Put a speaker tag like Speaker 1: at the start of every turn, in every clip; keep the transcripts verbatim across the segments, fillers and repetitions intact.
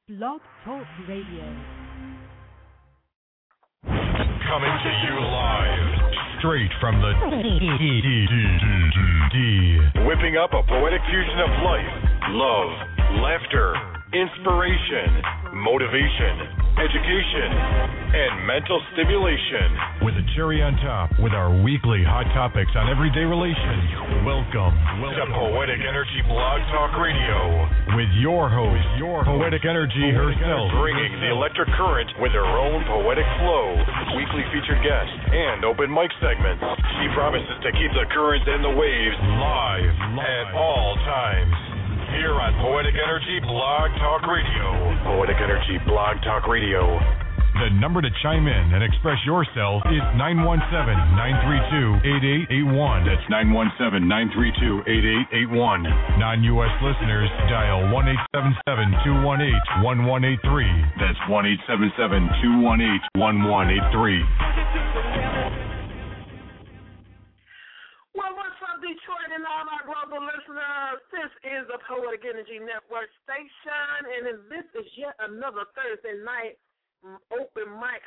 Speaker 1: Blog Talk Radio.
Speaker 2: Coming to you live, straight from the D. Whipping up a poetic fusion of life, love, laughter, inspiration, motivation, education, and mental stimulation. With a cherry on top, with our weekly hot topics on everyday relations. Welcome, welcome to Poetic Energy Blog Talk Radio. With your host, your Poetic Energy Poetic herself, Energy. Bringing the electric current with her own poetic flow. Weekly featured guests and open mic segments. She promises to keep the current and the waves live, live. At all times. Here on Poetic Energy Blog Talk Radio. Poetic Energy Blog Talk Radio. The number to chime in and express yourself is nine one seven, nine three two, eight eight eight one. That's nine one seven, nine three two, eight eight eight one. Non-U S listeners, dial one eight seven seven, two one eight, one one eight three. That's one eight seven seven, two one eight, one one eight three.
Speaker 3: Well, what's up, Detroit and all our global listeners? This is the Poetic Energy Network station, and this is yet another Thursday night open mic.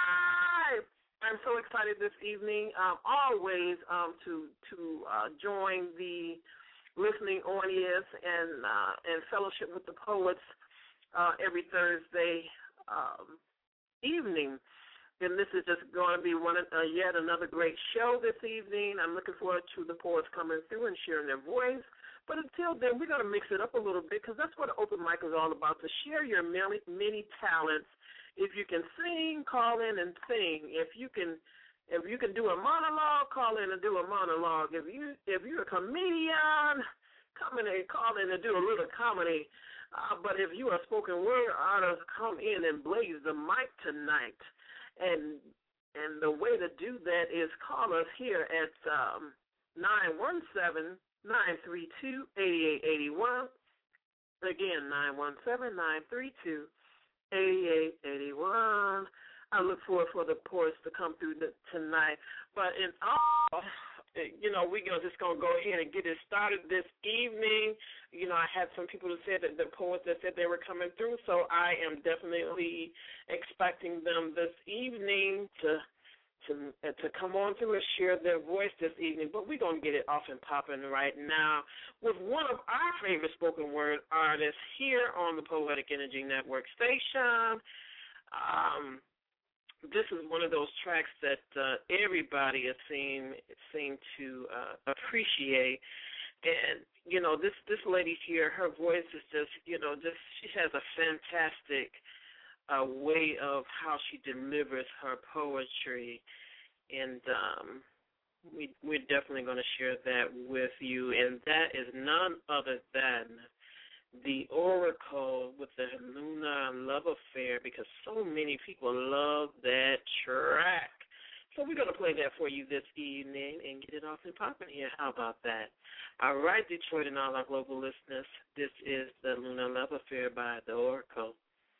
Speaker 3: Hi! I'm so excited this evening, um, always um, to to uh, join the listening audience and uh, and fellowship with the poets uh, every Thursday um, evening. And this is just going to be one uh, yet another great show this evening. I'm looking forward to the poets coming through and sharing their voice. But until then, we're going to mix it up a little bit because that's what the open mic is all about, to share your many, many talents. If you can sing, call in and sing. If you can if you can do a monologue, call in and do a monologue. If, you, if you're a comedian, come in and call in and do a little comedy. Uh, but if you're a spoken word artist, come in and blaze the mic tonight. And and the way to do that is call us here at um, nine one seven, nine three two, eight eight eight one. Again, nine one seven, nine three two, eight eight eight one. I look forward for the poets to come through the, tonight. But in all, you know, we're just going to go ahead and get it started this evening. You know, I had some people that said that the poets that said they were coming through, so I am definitely expecting them this evening to to uh, to come on through and share their voice this evening. But we're going to get it off and popping right now with one of our favorite spoken word artists here on the Poetic Energy Network station. Um, This is one of those tracks that uh, everybody has seen seem to uh, appreciate, and you know this this lady here, her voice is just you know just she has a fantastic uh, way of how she delivers her poetry, and um, we we're definitely going to share that with you, and that is none other than the Oracle with the Luna Love Affair, because so many people love that track. So we're going to play that for you this evening and get it off and popping here. How about that? All right, Detroit and all our global listeners, this is the Luna Love Affair by the Oracle.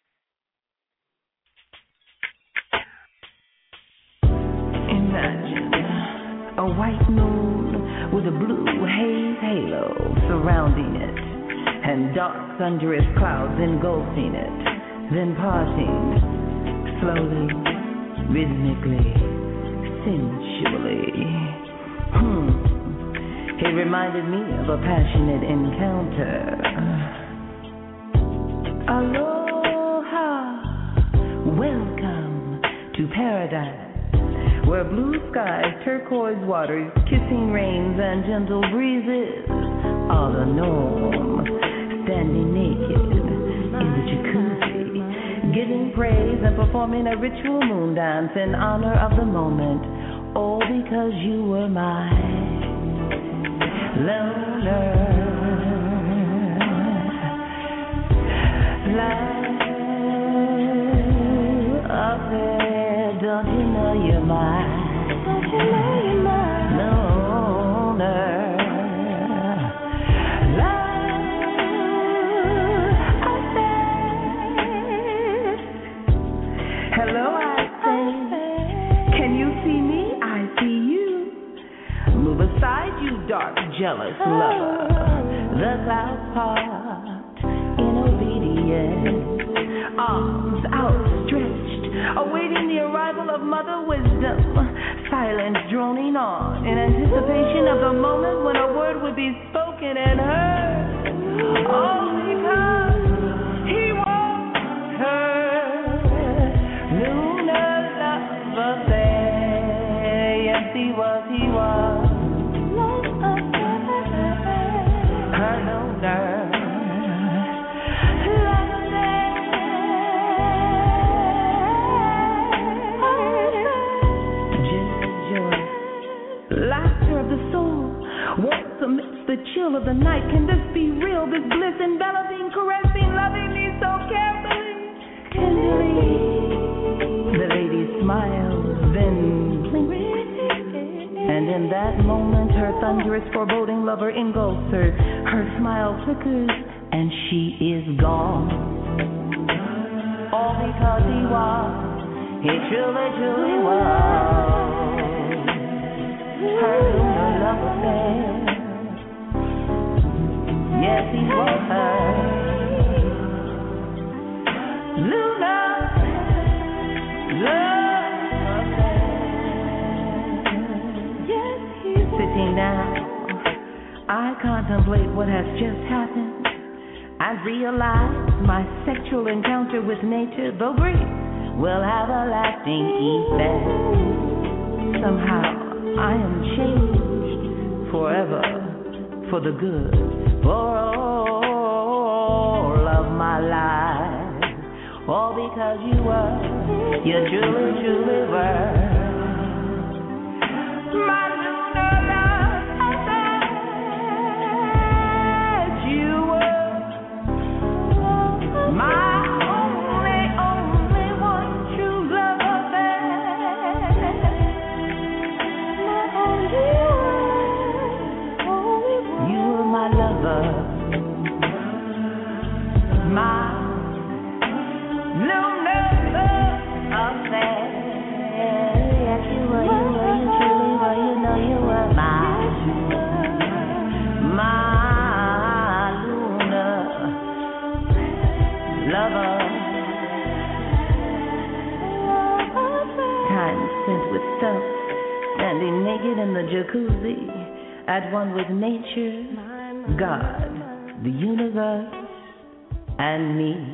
Speaker 4: Imagine a white moon with a blue haze halo surrounding it, and dark thunderous clouds engulfing it, then parting slowly, rhythmically, sensually. Hmm. It reminded me of a passionate encounter. Aloha, welcome to paradise, where blue skies, turquoise waters, kissing rains, and gentle breezes are the norm. Standing naked in the jacuzzi, giving praise and performing a ritual moon dance in honor of the moment, all because you were my loner. Life up there, don't you know you're mine? Don't you know you're mine? Loner. Hello, I say, can you see me? I see you. Move aside, you dark, jealous lover. The clouds part in obedience. wisdom, silence droning on in anticipation of the moment when a word would be spoken and heard. All because he was her lunar love affair. Yes, he was, he was her lunar. Laughter of the soul walks amidst the chill of the night. Can this be real? This bliss enveloping, caressing, loving me so carefully, tenderly. The lady smiles, then blinks, and in that moment her thunderous, foreboding lover engulfs her. Her smile flickers, and she is gone. All because he was, he truly, truly was her lunar love affair. Yes, he was her lunar love affair. Yes, he's sitting down. I contemplate what has just happened and realize my sexual encounter with nature, though brief, will have a lasting effect. Somehow I am changed forever for the good, for all of my life. All because you were, you truly, truly were my lunar love affair. You were my only, only one true love affair. You were my lover, my lunar love affair. Yes, you were, you were, you truly were, you know you were my, my lunar lover. Time spent with stuff, standing naked in the jacuzzi, at one with nature, God, the universe, and me.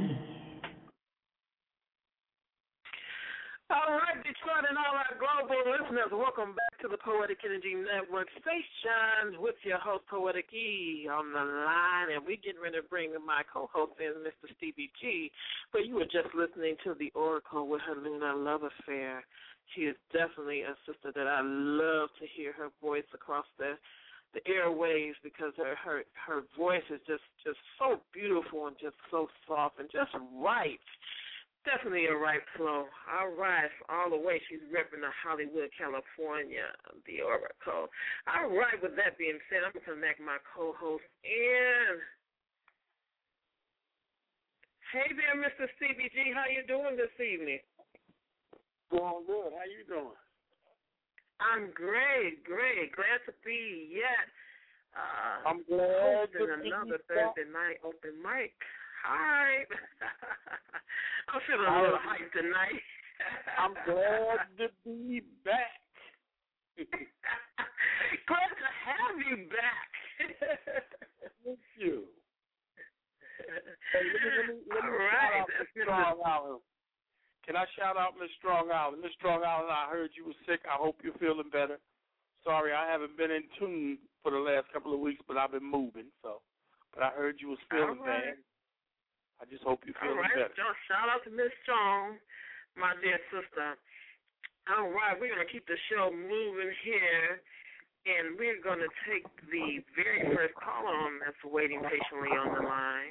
Speaker 3: All right, Detroit and all our global listeners, welcome back to the Poetic Energy Network station with your host, Poetic E, on the line. And we're getting ready to bring my co-host in, Mister Stevie G. But you were just listening to the Oracle with her lunar love affair. She is definitely a sister that I love to hear her voice across the the airwaves, because her, her her voice is just, just so beautiful and just so soft and just right. Definitely a right flow. All right, all the way. She's repping the Hollywood, California, the Oracle. All right, with that being said, I'm going to connect my co-host in. Hey there, Mister Stevie G. How you doing this evening?
Speaker 1: Doing good. How you doing?
Speaker 3: I'm great, great. Glad to be yet. Uh,
Speaker 1: I'm glad
Speaker 3: hosting
Speaker 1: to be
Speaker 3: another
Speaker 1: back.
Speaker 3: Thursday night open mic. Hi. I'm feeling a little hyped tonight.
Speaker 1: I'm glad to be back.
Speaker 3: Glad to have you back.
Speaker 1: Thank you. Hey, let me, let me, let me
Speaker 3: All right.
Speaker 1: Strong Island. Can I shout out Miss Strong Island? Miss Strong Island, I heard you were sick. I hope you're feeling better. Sorry, I haven't been in tune for the last couple of weeks, but I've been moving. So, but I heard you was feeling
Speaker 3: right.
Speaker 1: bad. I just hope you're feeling
Speaker 3: All right.
Speaker 1: better.
Speaker 3: Just shout out to Miss Strong, my dear sister. All right, we're going to keep the show moving here, and we're going to take the very first caller on that's waiting patiently on the line.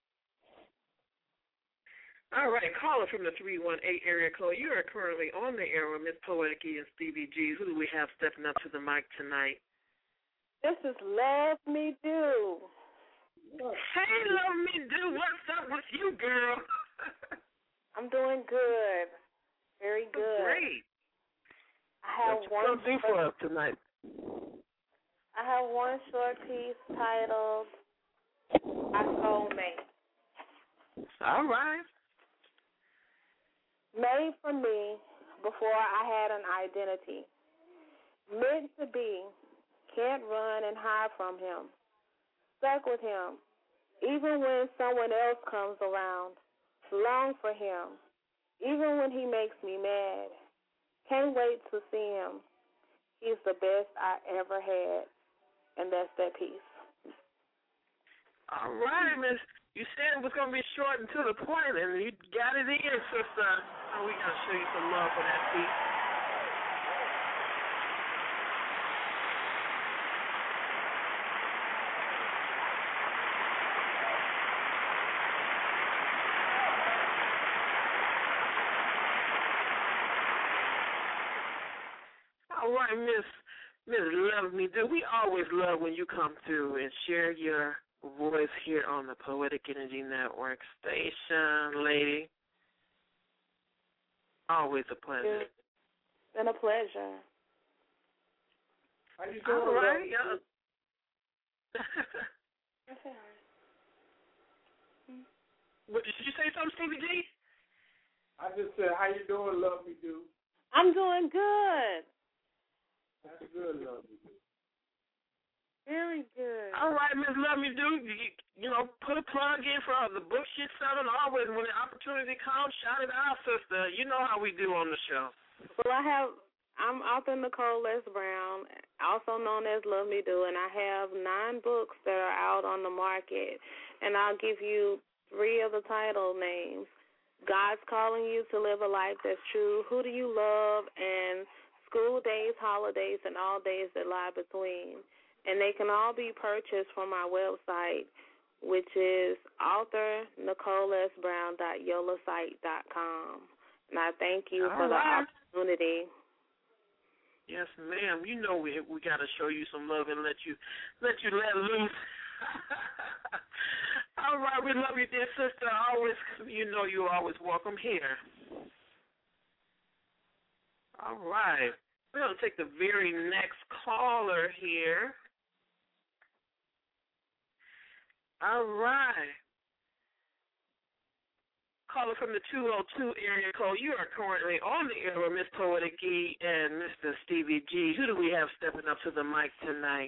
Speaker 3: All right, caller from the three one eight area code. You are currently on the air with Miss Poetic E and Stevie G. Who do we have stepping up to the mic tonight?
Speaker 5: This is Let Me Do.
Speaker 3: Hey, Love Me Do. What's up with you, girl?
Speaker 5: I'm doing good. Very good.
Speaker 3: Great.
Speaker 5: I have
Speaker 3: What
Speaker 5: one
Speaker 3: you gonna do for us tonight?
Speaker 5: I have one short piece titled My Soulmate.
Speaker 3: All right.
Speaker 5: Made for me before I had an identity. Meant to be, can't run and hide from him. Stuck with him, even when someone else comes around. Long for him, even when he makes me mad. Can't wait to see him. He's the best I ever had, and that's that piece.
Speaker 3: All right, Miss. You said it was going to be short and to the point, and you got it in, sister. Oh, we got to show you some love for that piece. All right, Miss Miss Love Me Do. We always love when you come through and share your voice here on the Poetic Energy Network station, lady. Always a pleasure.
Speaker 5: It's been a pleasure.
Speaker 1: How you doing?
Speaker 3: All right. Yeah. What, did you say something, Stevie G?
Speaker 1: I just said, how you doing, Love Me Do?
Speaker 5: I'm doing good.
Speaker 1: That's good, Love Me Do.
Speaker 5: Very good.
Speaker 3: All right, Miss Love Me Do. You, you know, put a plug in for the book shit selling. Always, when the opportunity comes, shout it out, sister. You know how we do on the show.
Speaker 5: Well, I have, I'm author Nicole Les Brown, also known as Love Me Do, and I have nine books that are out on the market, and I'll give you three of the title names. God's Calling You to Live a Life That's True, Who Do You Love, and School Days, Holidays, and All Days That Lie Between. And they can all be purchased from my website, which is author nicole s brown dot yola site dot com. And I thank you
Speaker 3: all
Speaker 5: for
Speaker 3: right.
Speaker 5: the opportunity.
Speaker 3: Yes, ma'am. You know we we got to show you some love and let you let you let loose. All right, we love you, dear sister. Always, you know you're always welcome here. All right. We're going to take the very next caller here. All right. Caller from the two oh two area code. You are currently on the air with Miss Poetic E and Mister Stevie G. Who do we have stepping up to the mic tonight?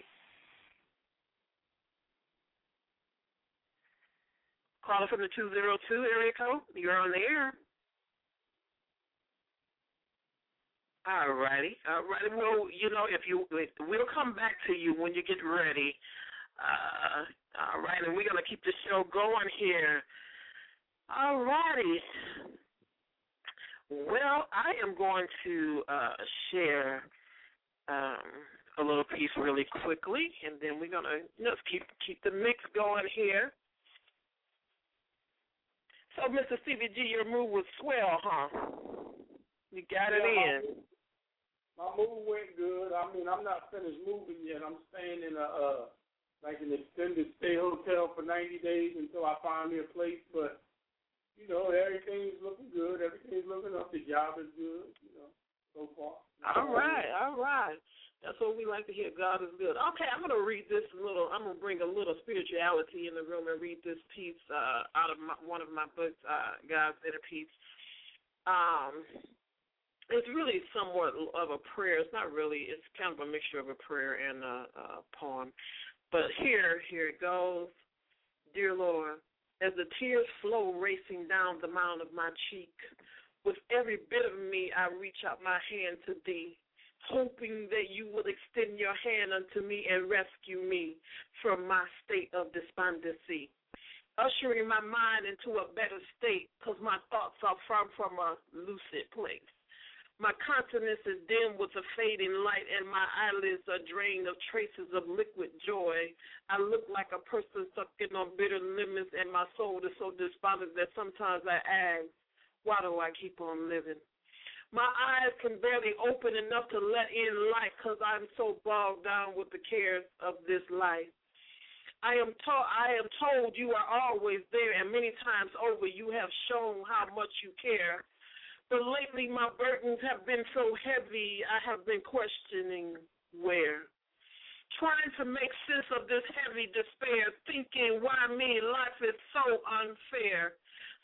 Speaker 3: Caller from the two oh two area code. You're on the air. All righty. All righty. Well, you know, if you, we'll come back to you when you get ready. Uh, all right, and we're going to keep the show going here. All righty. Well, I am going to uh, share um, a little piece really quickly, and then we're going to just keep keep the mix going here. So, Mister Stevie G, your move was swell, huh? You got it
Speaker 1: yeah,
Speaker 3: in.
Speaker 1: My move, my move went good. I mean, I'm not finished moving yet. I'm staying in a uh, like an extended stay hotel for ninety days until I find me a place. But you know, everything's looking good. Everything's looking up. The job is good. You know, so far.
Speaker 3: All right, all right. That's what we like to hear. God is good. Okay, I'm going to read this little, I'm going to bring a little spirituality in the room and read this piece uh, out of my, one of my books, uh, God's Inner Peace. Um, it's really somewhat of a prayer. It's not really, it's kind of a mixture of a prayer and a, a poem. But here, here it goes. Dear Lord, as the tears flow racing down the mound of my cheek, with every bit of me I reach out my hand to thee, hoping that you would extend your hand unto me and rescue me from my state of despondency, ushering my mind into a better state because my thoughts are far from a lucid place. My countenance is dim with a fading light, and my eyelids are drained of traces of liquid joy. I look like a person sucking on bitter lemons, and my soul is so despondent that sometimes I ask, why do I keep on living? My eyes can barely open enough to let in light because I'm so bogged down with the cares of this life. I am, to- I am told you are always there, and many times over you have shown how much you care. But lately my burdens have been so heavy, I have been questioning where. Trying to make sense of this heavy despair, thinking why me, life is so unfair.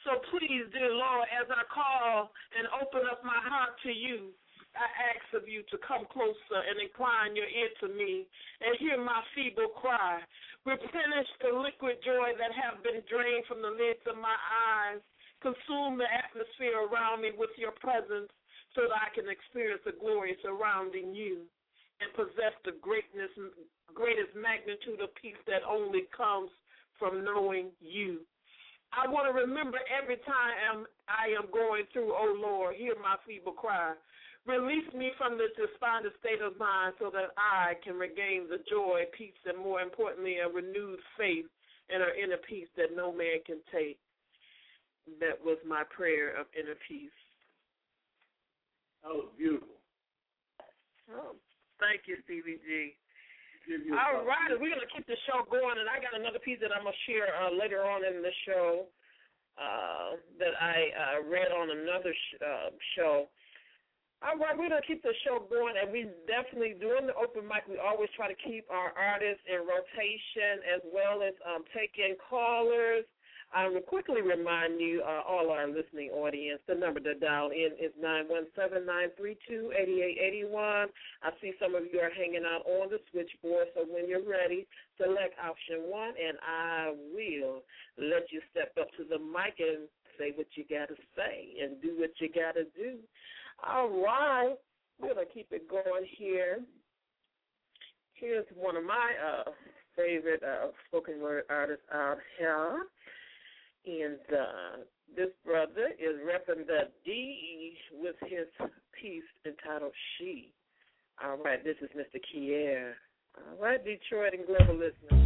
Speaker 3: So please, dear Lord, as I call and open up my heart to you, I ask of you to come closer and incline your ear to me and hear my feeble cry. Replenish the liquid joy that have been drained from the lids of my eyes. Consume the atmosphere around me with your presence so that I can experience the glory surrounding you and possess the greatness, greatest magnitude of peace that only comes from knowing you. I want to remember every time I am going through, oh Lord, hear my feeble cry. Release me from this despondent state of mind so that I can regain the joy, peace, and more importantly, a renewed faith and an inner peace that no man can take. That was my prayer of inner peace.
Speaker 1: That was beautiful.
Speaker 3: Oh, thank you, Stevie G. All right, we're going to keep the show going, and I got another piece that I'm going to share uh, later on in the show uh, that I uh, read on another sh- uh, show. All right, we're going to keep the show going, and we definitely, during the open mic, we always try to keep our artists in rotation as well as um, take in callers. I will quickly remind you, uh, all our listening audience, the number to dial in is nine one seven, nine three two, eight eight eight one. I see some of you are hanging out on the switchboard, so when you're ready, select option one, and I will let you step up to the mic and say what you got to say and do what you got to do. All right, we're going to keep it going here. Here's one of my uh, favorite uh, spoken word artists out here. And uh, this brother is repping the D with his piece entitled She. All right, this is Mister Kier. All right, Detroit and global listeners.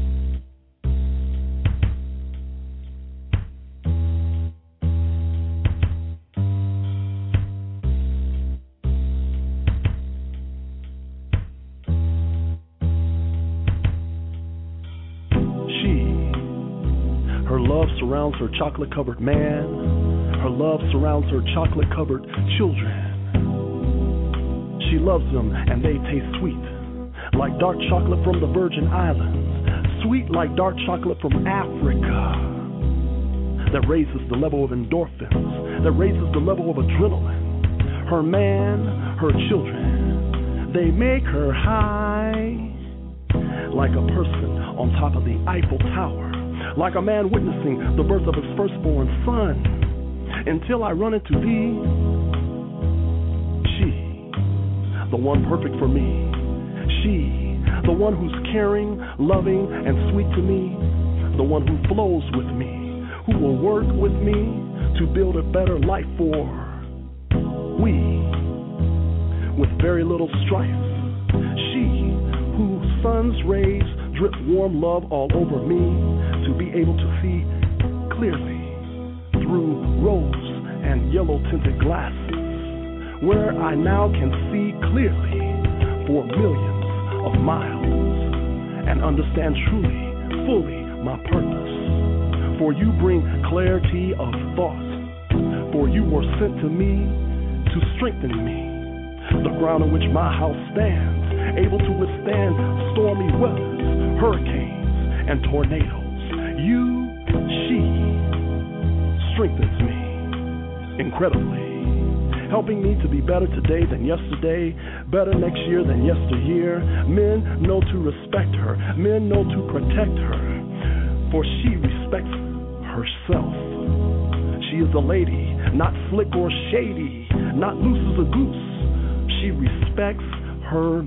Speaker 6: Love surrounds her chocolate-covered man. Her love surrounds her chocolate-covered children. She loves them, and they taste sweet, like dark chocolate from the Virgin Islands, sweet like dark chocolate from Africa, that raises the level of endorphins, that raises the level of adrenaline. Her man, her children, they make her high, like a person on top of the Eiffel Tower, like a man witnessing the birth of his firstborn son, until I run into thee. She, the one perfect for me. She, the one who's caring, loving, and sweet to me. The one who flows with me, who will work with me to build a better life for we, with very little strife. She, whose sun's rays drip warm love all over me, to be able to see clearly through rose and yellow tinted glasses, where I now can see clearly for millions of miles and understand truly, fully my purpose. For you bring clarity of thought, for you were sent to me to strengthen me, the ground on which my house stands, able to withstand stormy weathers, hurricanes, and tornadoes. You, she, strengthens me incredibly, helping me to be better today than yesterday, better next year than yesteryear. Men know to respect her, men know to protect her, for she respects herself. She is a lady, not slick or shady, not loose as a goose. She respects her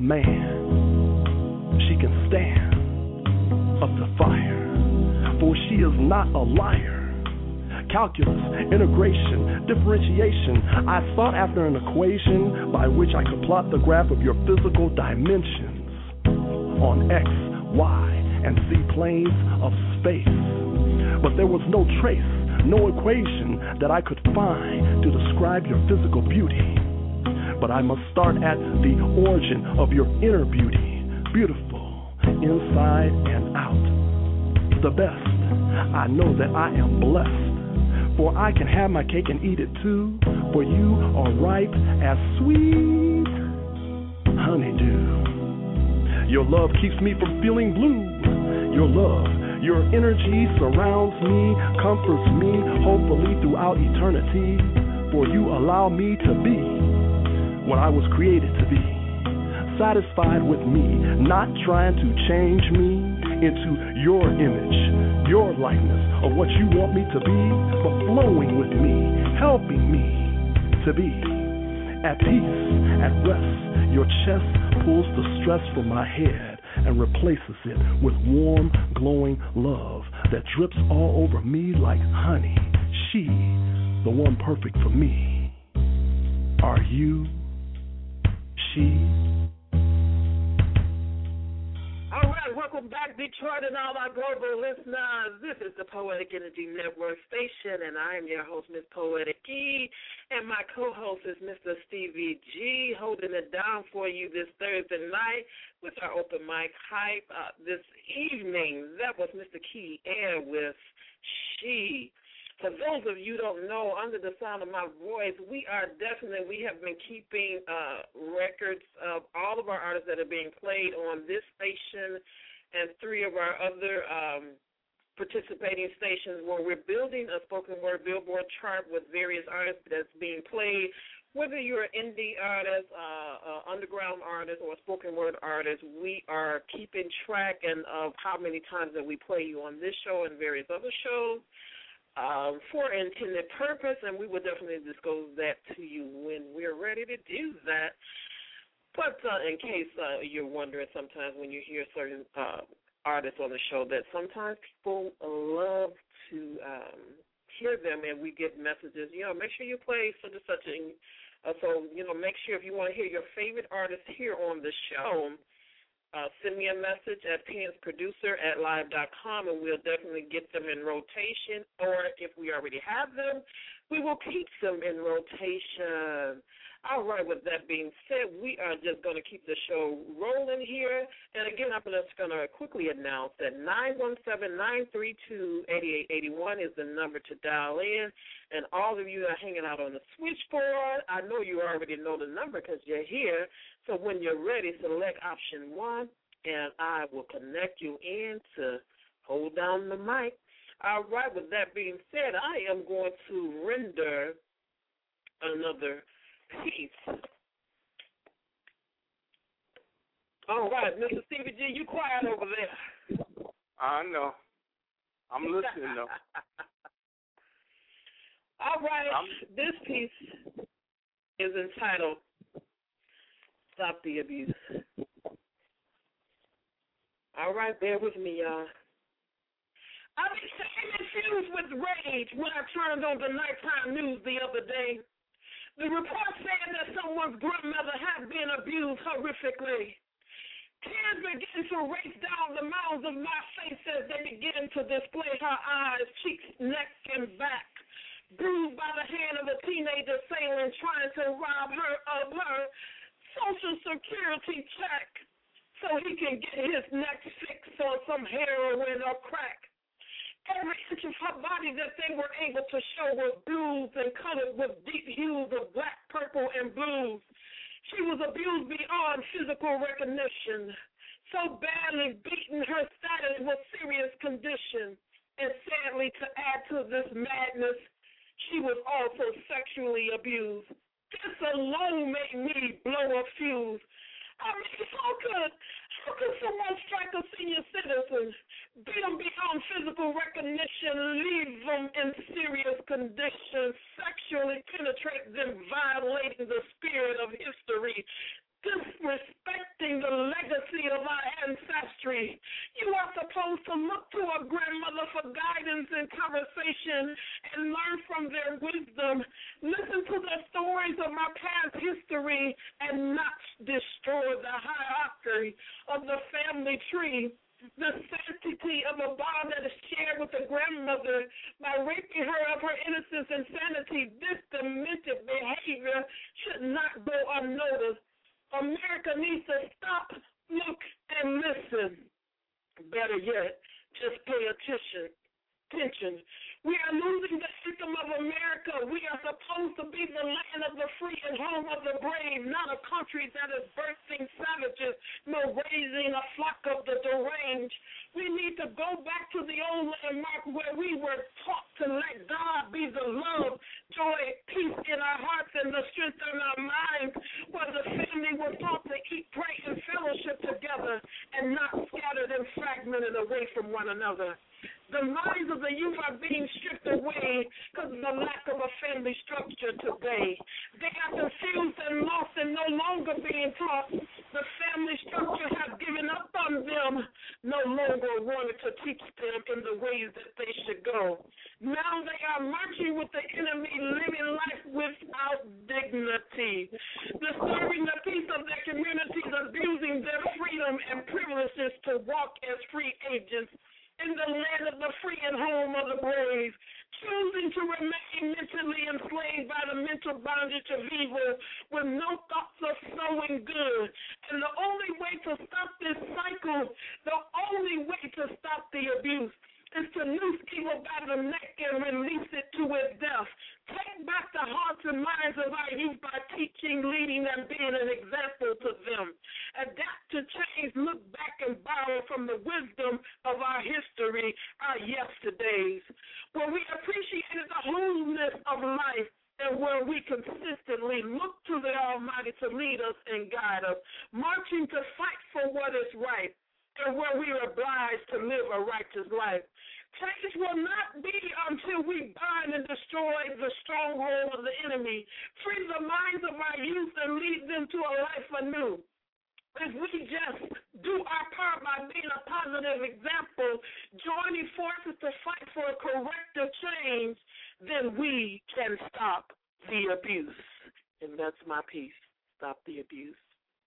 Speaker 6: man. She can stand up to fire, for she is not a liar. Calculus, integration, differentiation, I sought after an equation by which I could plot the graph of your physical dimensions on X, Y, and Z planes of space. But there was no trace, no equation that I could find to describe your physical beauty. But I must start at the origin of your inner beauty, beautiful, inside and out. The best, I know that I am blessed, for I can have my cake and eat it too, for you are ripe as sweet honeydew. Your love keeps me from feeling blue. Your love Your energy surrounds me, comforts me, hopefully throughout eternity. For you allow me to be what I was created to be. Satisfied with me, not trying to change me into your image, your likeness of what you want me to be, but flowing with me, helping me to be at peace, at rest. Your chest pulls the stress from my head and replaces it with warm, glowing love that drips all over me like honey. She, the one perfect for me. Are you she?
Speaker 3: All right, welcome back, Detroit and all our global listeners. This is the Poetic Energy Network station, and I am your host, Miss Poetic E, and my co-host is Mister Stevie G, holding it down for you this Thursday night with our open mic hype. Uh, this evening, that was Mister Key Air with She. For those of you who don't know, under the sound of my voice, we are definitely, we have been keeping uh, records of all of our artists that are being played on this station and three of our other um, participating stations where we're building a spoken word billboard chart with various artists that's being played. Whether you're an indie artist, uh, uh, underground artist, or a spoken word artist, we are keeping track and of how many times that we play you on this show and various other shows. Um, for intended purpose, and we will definitely disclose that to you when we're ready to do that. But uh, in case uh, you're wondering sometimes when you hear certain uh, artists on the show that sometimes people love to um, hear them and we get messages, you know, make sure you play such and such. And, uh, so, you know, make sure if you want to hear your favorite artist here on the show, Uh, send me a message at pnsproducer at live dot com, and we'll definitely get them in rotation. Or if we already have them, we will keep them in rotation. All right, with that being said, we are just going to keep the show rolling here. And again, I'm just going to quickly announce that nine one seven, nine three two, eight eight eight one is the number to dial in. And all of you that are hanging out on the switchboard, I know you already know the number because you're here. So when you're ready, select option one, and I will connect you in to hold down the mic. All right, with that being said, I am going to render another piece. All right, Mister Stevie G, you quiet over there.
Speaker 1: I know. I'm listening, though.
Speaker 3: All right,
Speaker 1: I'm...
Speaker 3: this piece is entitled Stop the Abuse. All right, bear with me, y'all. I became infused with rage when I turned on the nighttime news the other day. The report said that someone's grandmother had been abused horrifically. Tears began to race down the mouths of my face as they began to display her eyes, cheeks, neck, and back, bruised by the hand of a teenage assailant trying to rob her of her Social Security check so he can get his neck fixed on some heroin or crack. Every inch of her body that they were able to show was bruised and colored with deep hues of black, purple, and blues. She was abused beyond physical recognition, so badly beaten her status was serious condition. And sadly, to add to this madness, she was also sexually abused. This alone made me blow a fuse. I mean, how could, how could someone strike a senior citizen, beat them beyond physical recognition, leave them in serious condition, sexually penetrate them, violating the spirit of history, disrespecting the legacy of our ancestry? You are supposed to look to a grandmother for guidance and conversation and learn from their wisdom. Listen to the stories of my past history and not destroy the hierarchy of the family tree. The sanctity of a bond that is shared with a grandmother by raping her of her innocence and sanity. This demented behavior should not go unnoticed. America needs to stop, look, and listen. Better yet, just pay attention. Attention. We are losing the anthem of America. We are supposed to be the land of the free and home of the brave, not a country that is birthing savages, no raising a flock of the deranged. We need to go back to the old landmark where we were taught to let God be the love, joy, peace in our hearts, and the strength in our minds, where the family was taught to eat, pray, and fellowship together and not scattered and fragmented away from one another. The minds of the youth are being stripped away because of the lack of a family structure today. They are confused and lost and no longer being taught. The family structure has given up on them, no longer wanted to teach them in the ways that they should go. Now they are marching with the enemy, living life without dignity, disturbing the peace of their communities, abusing their freedom and privileges to walk as free agents in the land of the free and home of the brave, choosing to remain mentally enslaved by the mental bondage of evil with no thoughts of sowing good. And the only way to stop this cycle, the only way to stop the abuse, is to noose evil by the neck and release it to its death. Take back the hearts and minds of our youth by teaching, leading, and being an example to them. Adapt to change, look back and borrow from the wisdom of our history, our yesterdays, where we appreciated the wholeness of life and where we consistently look to the Almighty to lead us and guide us, marching to fight for what is right, and where we are obliged to live a righteous life. Change will not be until we bind and destroy the stronghold of the enemy, free the minds of our youth, and lead them to a life anew. If we just do our part by being a positive example, joining forces to fight for a corrective change, then we can stop the abuse. And that's my piece. Stop the abuse.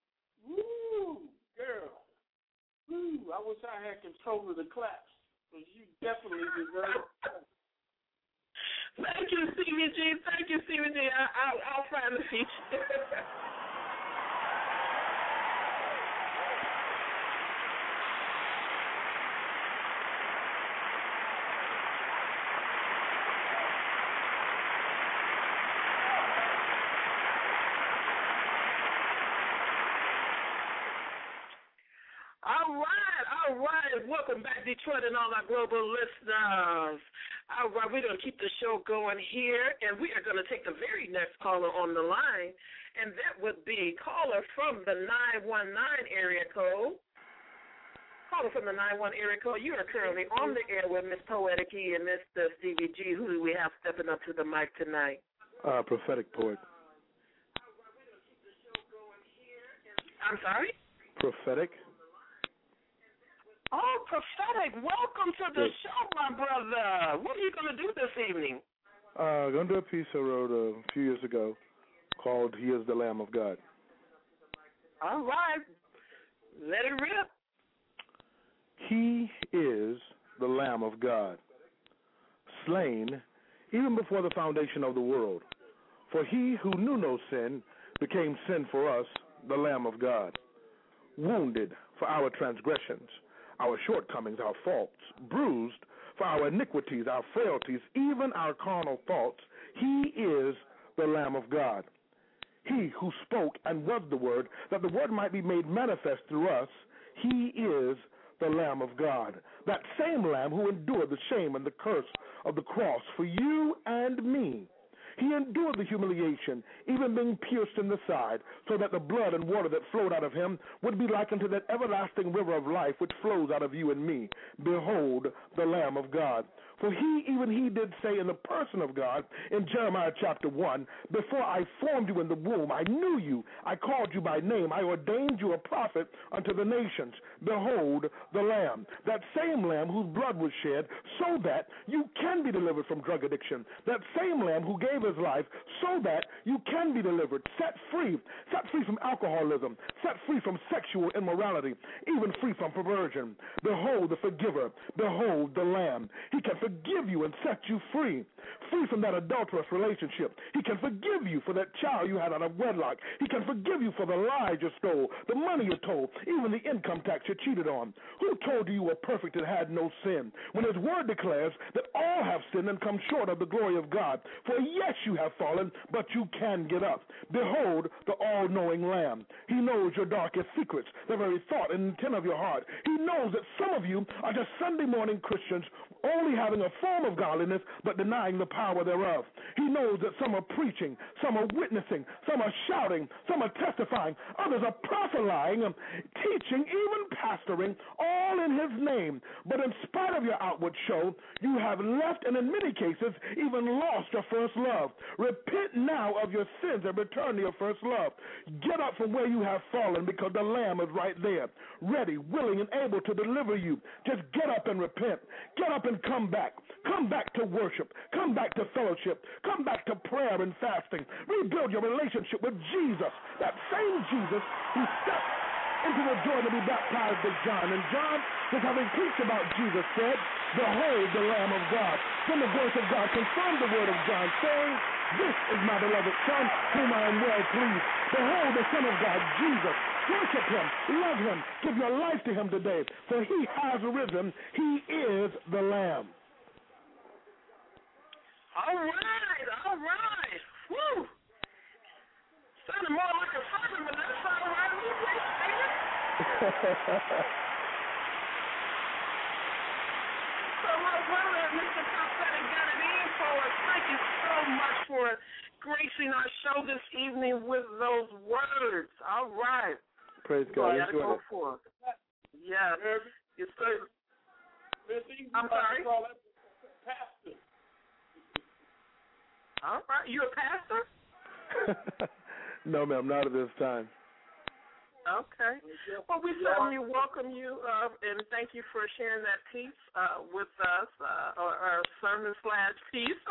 Speaker 1: Woo, girl. Woo, I wish I had control of the claps, because you definitely deserve it.
Speaker 3: Thank you, Stevie G. Thank you, Stevie G. I, I, I'll find the feature. All right, all right. Welcome back, Detroit, and all our global listeners. All right, we're going to keep the show going here, and we are going to take the very next caller on the line, and that would be caller from the nine one nine area code. Caller from the nine one area code. You are currently on the air with Miss Poetic E and Mister Stevie G. Who do we have stepping up to the mic tonight?
Speaker 6: Uh, prophetic poet.
Speaker 3: I'm sorry?
Speaker 6: Prophetic.
Speaker 3: Oh, prophetic. Welcome to the
Speaker 6: yes.
Speaker 3: show, my brother. What are you going to do this evening?
Speaker 6: Uh, going to do a piece I wrote uh, a few years ago called He is the Lamb of God.
Speaker 3: All right. Let it rip.
Speaker 6: He is the Lamb of God, slain even before the foundation of the world. For he who knew no sin became sin for us, the Lamb of God, wounded for our transgressions, our shortcomings, our faults, bruised for our iniquities, our frailties, even our carnal thoughts. He is the Lamb of God. He who spoke and was the Word, that the Word might be made manifest through us. He is the Lamb of God, that same Lamb who endured the shame and the curse of the cross for you and me. He endured the humiliation, even being pierced in the side, so that the blood and water that flowed out of him would be likened to that everlasting river of life which flows out of you and me. Behold, the Lamb of God. For he, even he did say in the person of God, in Jeremiah chapter one, before I formed you in the womb, I knew you, I called you by name, I ordained you a prophet unto the nations. Behold, the Lamb, that same Lamb whose blood was shed, so that you can be delivered from drug addiction, that same Lamb who gave of his life so that you can be delivered, set free, set free from alcoholism, set free from sexual immorality, even free from perversion. Behold the forgiver, behold the Lamb. He can forgive you and set you free, free from that adulterous relationship. He can forgive you for that child you had out of wedlock. He can forgive you for the lies you stole, the money you told, even the income tax you cheated on. Who told you you were perfect and had no sin? When his word declares that all have sinned and come short of the glory of God. For yes, you have fallen, but you can get up. Behold the all-knowing Lamb. He knows your darkest secrets, the very thought and intent of your heart. He knows that some of you are just Sunday morning Christians, only having a form of godliness, but denying the power thereof. He knows that some are preaching, some are witnessing, some are shouting, some are testifying, others are prophesying, teaching, even pastoring, all in his name. But in spite of your outward show, you have left and in many cases even lost your first love. Repent now of your sins and return to your first love. Get up from where you have fallen, because the Lamb is right there, ready, willing, and able to deliver you. Just get up and repent. Get up and come back. Come back to worship. Come back to fellowship. Come back to prayer and fasting. Rebuild your relationship with Jesus, that same Jesus who stepped into the Jordan to be baptized with John. And John, just having preached about Jesus, said, behold the Lamb of God. Then the voice of God confirmed the word of John, saying, this is my beloved Son, whom I am well pleased. Behold the Son of God, Jesus. Worship him, love him, give your life to him today, for he has risen. He is the Lamb.
Speaker 3: All right, all right. Woo! Sounded more like a sermon, but that's all right. We appreciate it. So, my brother, Mister Prophetic, got it in for us. Thank you so much for gracing our show this evening with those words. All right.
Speaker 6: Praise God.
Speaker 3: Enjoy go it. For it. Yeah. It's so, I'm sorry?
Speaker 1: Pastor.
Speaker 3: All right. You a pastor?
Speaker 6: No, ma'am, not at this time.
Speaker 3: Okay. Well, we certainly welcome you, uh, and thank you for sharing that piece uh, with us, uh, or, or sermon slash piece.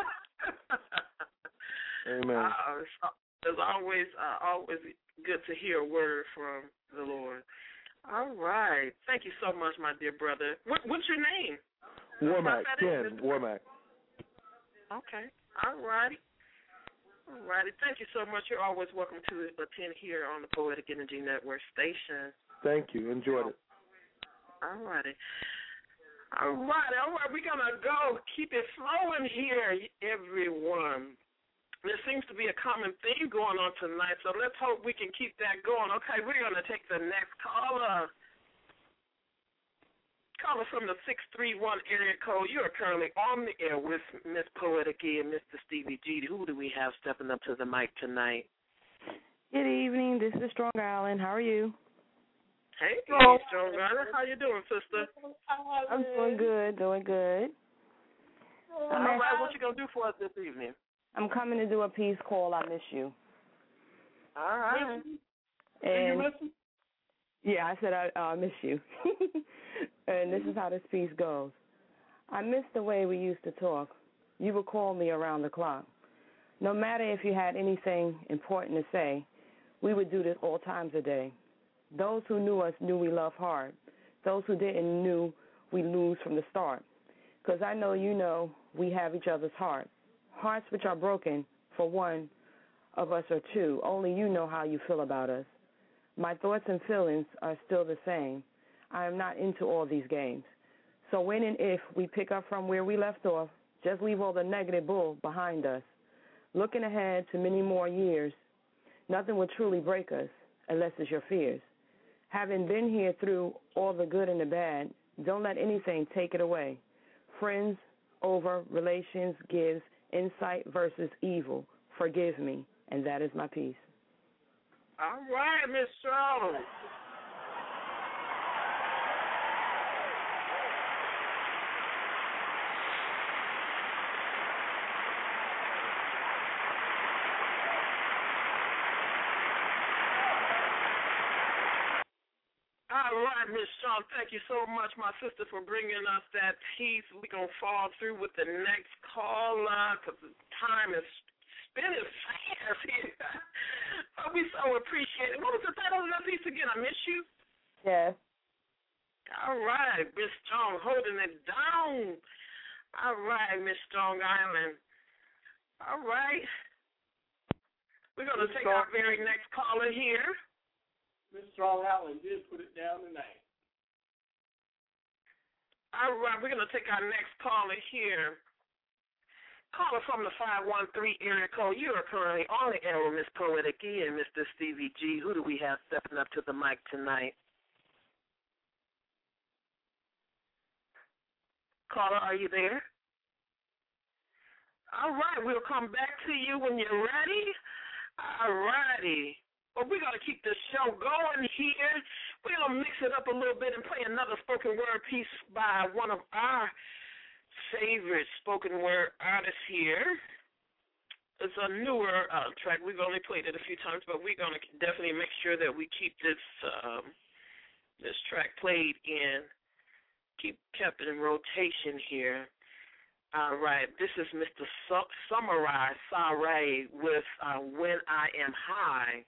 Speaker 6: Amen.
Speaker 3: Uh, it's always, uh, always good to hear a word from the Lord. All right. Thank you so much, my dear brother. What, what's your name?
Speaker 6: Warmack, Ken Warmack.
Speaker 3: Okay. All righty. All righty. Thank you so much. You're always welcome to attend here on the Poetic Energy Network station.
Speaker 6: Thank you. Enjoyed it.
Speaker 3: All righty. All right. All right. We're going to go. Keep it flowing here, everyone. There seems to be a common theme going on tonight, so let's hope we can keep that going. Okay, we're going to take the next caller. Caller from the six three one area code. You are currently on the air with Miss Poetic E and Mister Stevie G. Who do we have stepping up to the mic tonight?
Speaker 7: Good evening. This is Strong Island. How are you?
Speaker 3: Hey, hey Strong Island. How you doing, sister?
Speaker 7: I'm doing good, doing good.
Speaker 3: All right, what you going to do for us this evening?
Speaker 7: I'm coming to do a piece called I Miss You.
Speaker 3: All right.
Speaker 7: And you miss yeah, I said I uh, miss you. And this is how this piece goes. I miss the way we used to talk. You would call me around the clock. No matter if you had anything important to say, we would do this all times a day. Those who knew us knew we loved hard. Those who didn't knew we lose from the start. Because I know you know we have each other's heart. Hearts which are broken for one of us or two. Only you know how you feel about us. My thoughts and feelings are still the same. I am not into all these games. So when and if we pick up from where we left off, just leave all the negative bull behind us. Looking ahead to many more years, nothing will truly break us unless it's your fears. Having been here through all the good and the bad, don't let anything take it away. Friends over relations gives insight versus evil. Forgive me, and that is my piece.
Speaker 3: All right, Miss Strong. All right, Miss Strong, thank you so much, my sister, for bringing us that piece. We're going to fall through with the next caller because the time is spinning fast here. Oh, we so appreciate it. What was the title of that piece again? I miss you?
Speaker 7: Yes.
Speaker 3: All right, Miss Strong holding it down. All right, Miss Strong Island. All right. We're going to take our very next caller here.
Speaker 1: Miss Strong Island did put it down tonight.
Speaker 3: All right, we're going to take our next caller here. Caller from the five one three area code. You are currently on the air with Miss Poetic E and Mister Stevie G. Who do we have stepping up to the mic tonight? Caller, are you there? All right, we'll come back to you when you're ready. All righty. Well, we're going to keep the show going here. We're going to mix it up a little bit and play another spoken word piece by one of our favorite spoken word artists here. It's a newer uh, track. We've only played it a few times, but we're going to definitely make sure that we keep this um, this track played in, keep kept in rotation here. All right, this is Mister Su- Samurai Sarai with uh, When I Am High.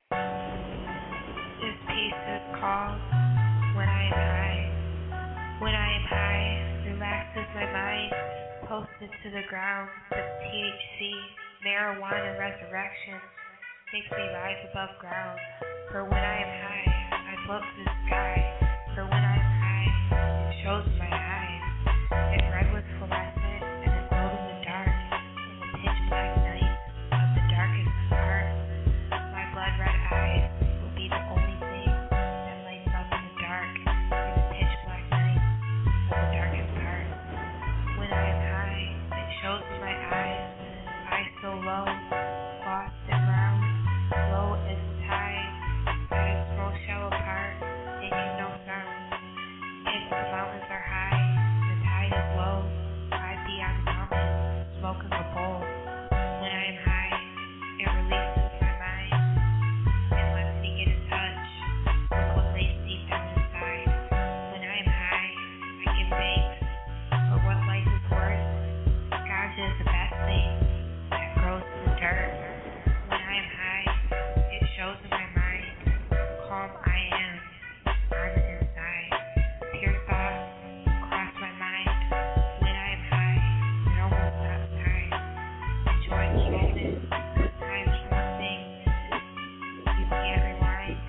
Speaker 8: This piece is called When I Am High. When I am high, relaxes my mind, posted to the ground with T H C, marijuana resurrection, makes me rise above ground. For when I am high, I look to the sky. For when I am high, it shows my eyes. It's red with fluorescent, and it glows in the dark, in the pitch black night of the darkest part. My blood red eyes will be the only thing that lights up in the dark, in the pitch black night of the darkest part. When I am high, it shows my eyes, eyes so low, lost and round, low as the tide, at its most shallow part, making no sound. If the mountains are high, the tide is low, I'd be on the mountain, smoking a bowl. When I am high, it releases my mind, and lets me get in touch with what lays deep down inside. When I am high, I give thanks for what life is worth. God is the best thing that grows in the dirt. When I am high, it shows in my mind, calm I am on the inside. Pure thoughts cross my mind. When I am high, it almost stops time. Enjoying the moment. Time is one thing you can't rewind.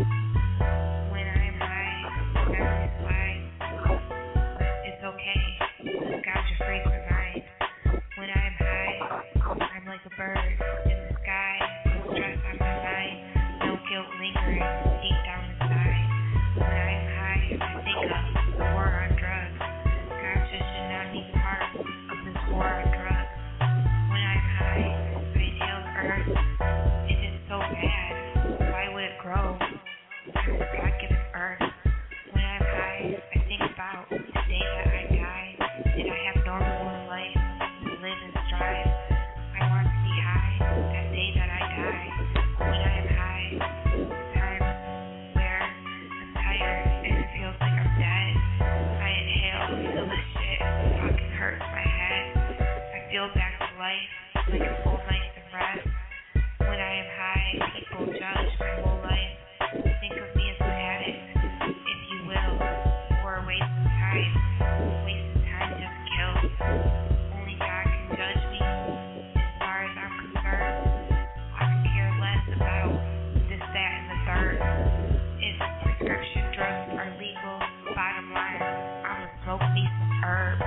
Speaker 8: When I am high, memories slide. It's okay, cause God you frees my mind. When I am high, I'm like a bird in the sky. No stress on my mind, no guilt lingering deep down inside. When I am high, I think of the war on drugs. God just should not be part of this war on drugs. When I'm high, I inhale the earth. If it's so bad, why would it grow? I'm the God-given earth. When I'm high, I think about the day that I die. Did I have normal in life to live and strive? I want to be high that day that I die. When I am high, times where I'm tired and it feels like I'm dead. I inhale, feel the shit fucking hurts my head. I feel back to life like a full night of rest. When I am high, people judge my whole life. Think of me as an addict, if you will, or a waste of time. Wasted time just kills. Only God can judge me. As far as I'm concerned, I could care less about this, that, and the third. If prescription drugs are legal, bottom line, I'ma smoke me some herb.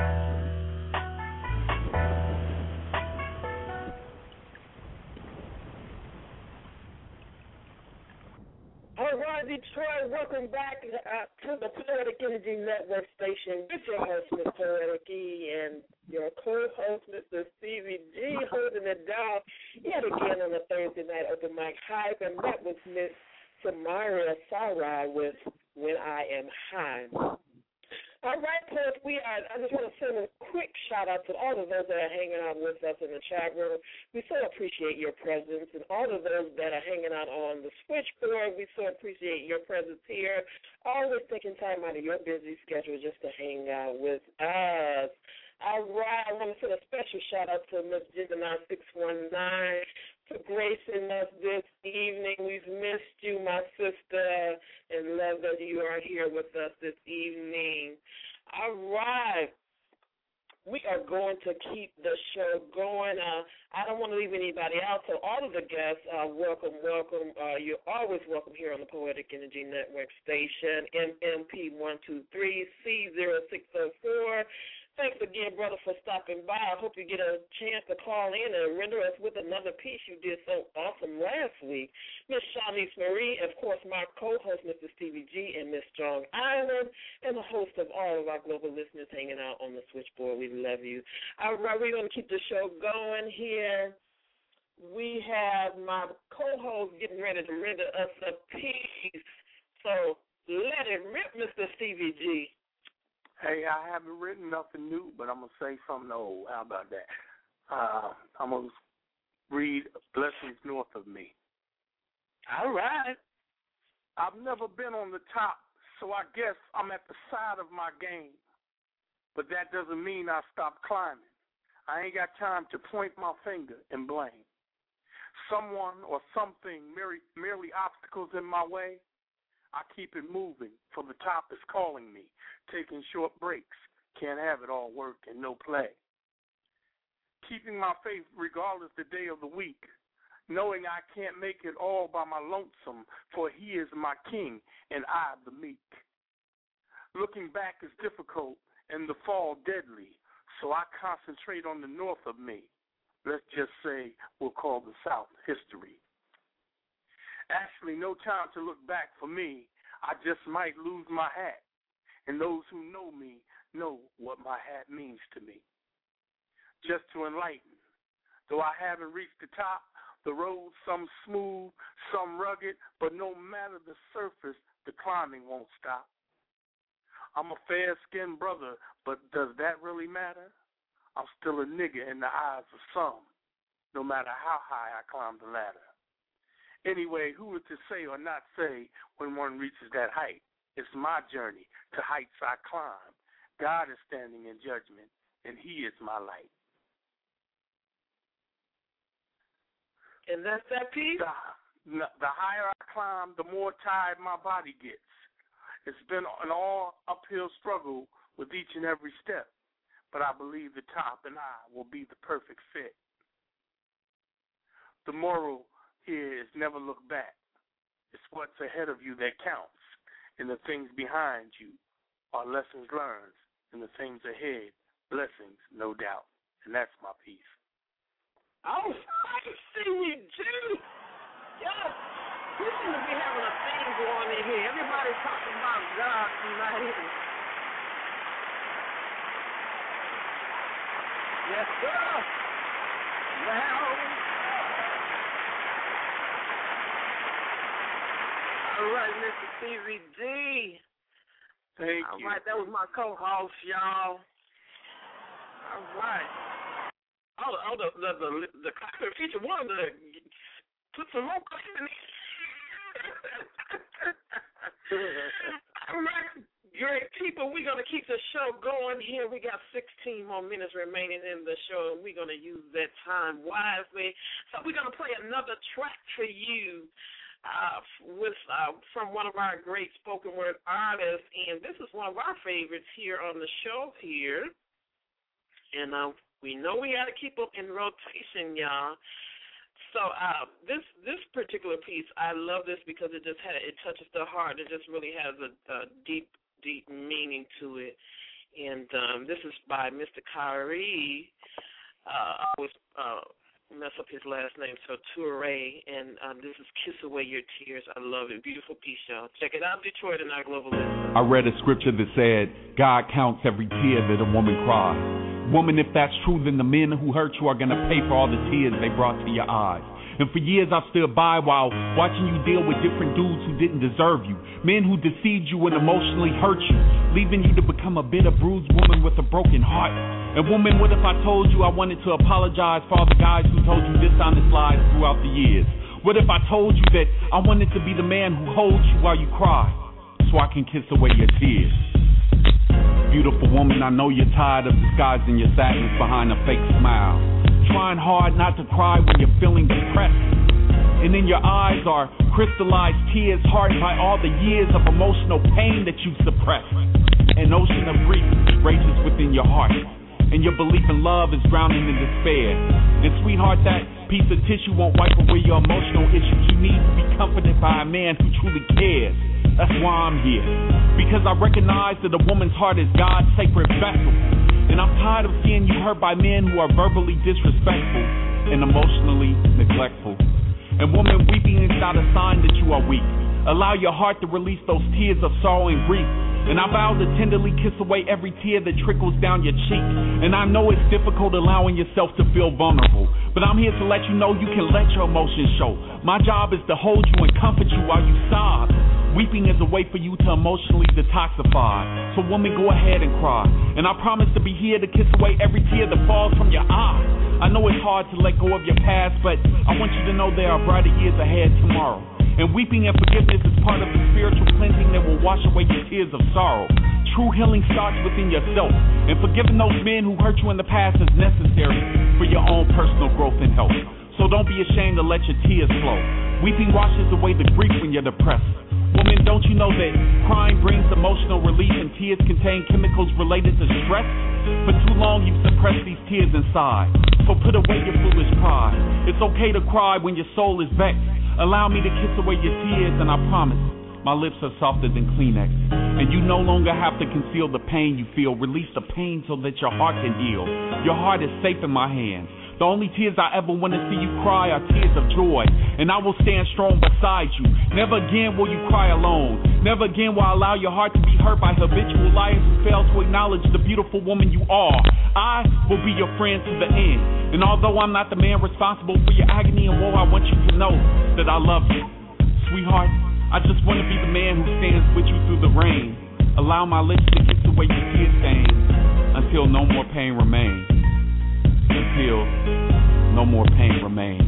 Speaker 3: All right, Detroit, welcome back uh, to the Poetic Energy Network station with your host, Miss Poetic E, and your co-host, Mister Stevie G, holding it down yet again on a Thursday night open mic hype, and that was Miss Samara Sarai with When I Am High. All right, folks, we are, I just want to send a quick shout-out to all of those that are hanging out with us in the chat room. We so appreciate your presence, and all of those that are hanging out on the switchboard, we so appreciate your presence here. Always taking time out of your busy schedule just to hang out with us. All right, I want to send a special shout out to Miss Gemini six one nine for gracing us this evening. We've missed you, my sister, and love that you are here with us this evening. All right. We are going to keep the show going. Uh, I don't want to leave anybody out, so all of the guests, uh, welcome, welcome. Uh, you're always welcome here on the Poetic Energy Network station, M M P one two three C zero six zero four. Thanks again, brother, for stopping by. I hope you get a chance to call in and render us with another piece you did so awesome last week. Miss Shanice Marie, of course, my co-host, Mister Stevie G, and Miss Strong Island, and the host of all of our global listeners hanging out on the switchboard. We love you. All right, we're going to keep the show going here. We have my co-host getting ready to render us a piece. So let it rip, Mister Stevie G.
Speaker 1: Hey, I haven't written nothing new, but I'm going to say something old. How about that? Uh, I'm going to read Blessings North of Me.
Speaker 3: All right.
Speaker 1: I've never been on the top, so I guess I'm at the side of my game. But that doesn't mean I stopped climbing. I ain't got time to point my finger and blame. Someone or something merely, merely obstacles in my way. I keep it moving, for the top is calling me, taking short breaks, can't have it all work and no play. Keeping my faith regardless the day of the week, knowing I can't make it all by my lonesome, for he is my king and I the meek. Looking back is difficult and the fall deadly, so I concentrate on the north of me. Let's just say we'll call the South history. Actually, no time to look back for me. I just might lose my hat. And those who know me know what my hat means to me. Just to enlighten, though I haven't reached the top, the road, some smooth, some rugged, but no matter the surface, the climbing won't stop. I'm a fair-skinned brother, but does that really matter? I'm still a nigga in the eyes of some, no matter how high I climb the ladder. Anyway, who is to say or not say when one reaches that height? It's my journey to heights I climb. God is standing in judgment, and he is my light.
Speaker 3: And that's that piece?
Speaker 1: The, the higher I climb, the more tired my body gets. It's been an all uphill struggle with each and every step, but I believe the top and I will be the perfect fit. The moral here is never look back. It's what's ahead of you that counts, and the things behind you are lessons learned, and the things ahead, blessings, no doubt. And that's my piece.
Speaker 3: Oh, I can see you, too. Yes, we seem to be having a thing going in here. Everybody's talking about God tonight. Yes, sir. Well, all right, Mister Stevie D.
Speaker 1: Thank
Speaker 3: All
Speaker 1: you.
Speaker 3: right, that was my co-host, y'all. All right. Oh, oh the the the, the classic feature one to put some more in All right, great people. We're gonna keep the show going here. We got sixteen more minutes remaining in the show, and we're gonna use that time wisely. So we're gonna play another track for you. Uh, with uh, from one of our great spoken word artists, and this is one of our favorites here on the show here. And uh, we know we got to keep them in rotation, y'all. So uh, this this particular piece, I love this because it just had, it touches the heart. It just really has a, a deep deep meaning to it. And um, this is by Mister Kyrie. Uh, I was. Uh, mess up his last name, so Toure, and um, this is Kiss Away Your Tears. I love it. Beautiful piece, y'all. Check it out, Detroit and our global listeners.
Speaker 9: I read a scripture that said, God counts every tear that a woman cries. Woman, if that's true, then the men who hurt you are going to pay for all the tears they brought to your eyes. And for years I've stood by while watching you deal with different dudes who didn't deserve you. Men who deceived you and emotionally hurt you, leaving you to become a bitter, bruised woman with a broken heart. And woman, what if I told you I wanted to apologize for all the guys who told you dishonest lies throughout the years? What if I told you that I wanted to be the man who holds you while you cry, so I can kiss away your tears? Beautiful woman, I know you're tired of disguising your sadness behind a fake smile. Trying hard not to cry when you're feeling depressed. And in your eyes are crystallized tears hardened by all the years of emotional pain that you've suppressed. An ocean of grief rages within your heart, and your belief in love is drowning in despair. And sweetheart, that piece of tissue won't wipe away your emotional issues. You need to be comforted by a man who truly cares. That's why I'm here, because I recognize that a woman's heart is God's sacred vessel. And I'm tired of seeing you hurt by men who are verbally disrespectful and emotionally neglectful. And woman, weeping is not a sign that you are weak. Allow your heart to release those tears of sorrow and grief. And I vow to tenderly kiss away every tear that trickles down your cheek. And I know it's difficult allowing yourself to feel vulnerable, but I'm here to let you know you can let your emotions show. My job is to hold you and comfort you while you sob. Weeping is a way for you to emotionally detoxify. So woman, go ahead and cry. And I promise to be here to kiss away every tear that falls from your eye. I know it's hard to let go of your past, but I want you to know there are brighter years ahead tomorrow. And weeping and forgiveness is part of the spiritual cleansing that will wash away your tears of sorrow. True healing starts within yourself, and forgiving those men who hurt you in the past is necessary for your own personal growth and health. So don't be ashamed to let your tears flow. Weeping washes away the grief when you're depressed. Woman, don't you know that crying brings emotional relief and tears contain chemicals related to stress? For too long you've suppressed these tears inside, so put away your foolish pride. It's okay to cry when your soul is vexed. Allow me to kiss away your tears, and I promise my lips are softer than Kleenex. And you no longer have to conceal the pain you feel. Release the pain so that your heart can heal. Your heart is safe in my hands. The only tears I ever want to see you cry are tears of joy, and I will stand strong beside you. Never again will you cry alone. Never again will I allow your heart to be hurt by habitual liars who fail to acknowledge the beautiful woman you are. I will be your friend to the end, and although I'm not the man responsible for your agony and woe, I want you to know that I love you. Sweetheart, I just want to be the man who stands with you through the rain. Allow my lips to kiss away your tear stains until no more pain remains. Until no more pain remains.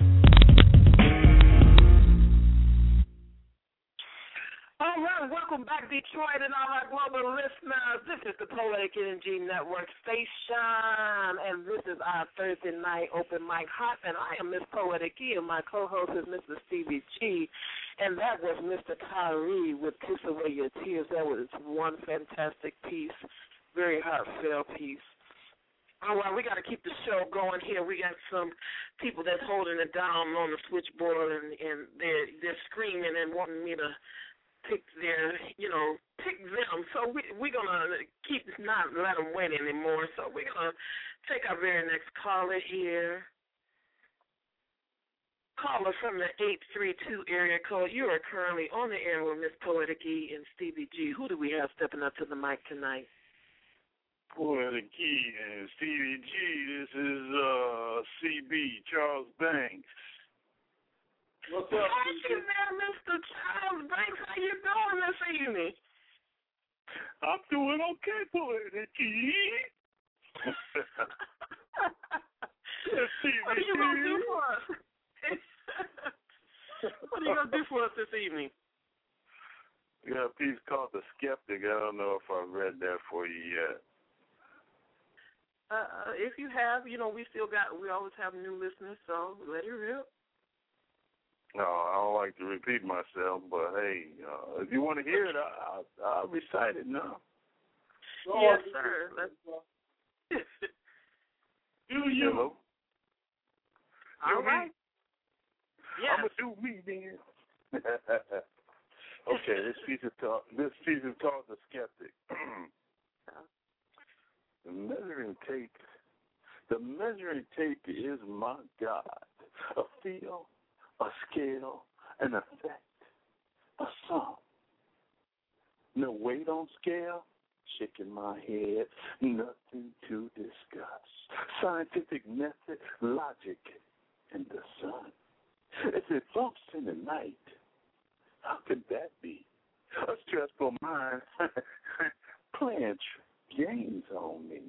Speaker 3: All right, welcome back, Detroit, and all our global listeners. This is the Poetic Energy Network station, and this is our Thursday night open mic hot, and I am Miss Poetic E, and my co-host is Mister Stevie G, and that was Mister Kyrie with Kiss Away Your Tears. That was one fantastic piece, very heartfelt piece. All right, we got to keep the show going here. We got some people that's holding it down on the switchboard, and, and they're, they're screaming and wanting me to pick their, you know, pick them. So we, we're going to keep not let them win anymore. So we're going to take our very next caller here. Caller from the eight three two area code. You are currently on the air with Miss Poetic E and Stevie G. Who do we have stepping up to the mic tonight?
Speaker 10: Poetic E and Stevie G, this is uh, C B, Charles Banks.
Speaker 3: What's up, Hey there, Mister Charles Banks. How you doing this evening?
Speaker 10: I'm doing okay, Poetic E.
Speaker 3: What are you going to do for us? What are you going to do for us this evening?
Speaker 10: We got a piece called The Skeptic. I don't know if I've read that for you yet.
Speaker 3: Uh, if you have, you know, we still got, we always have new listeners, so let it rip.
Speaker 10: No, I don't like to repeat myself, but hey, uh, if you want to hear it, I, I'll, I'll recite it now.
Speaker 3: Yes, sir. Let's
Speaker 10: do you? Hello?
Speaker 3: All right. Yes.
Speaker 10: I'm going to do me then. Okay, this piece is called, this piece is called The Skeptic. The measuring tape, the measuring tape is my God. A feel, a scale, an effect, a sum. No weight on scale, shaking my head, nothing to discuss. Scientific method, logic, and the sun. If it bumps in the night, how could that be? A stressful mind playing games on me.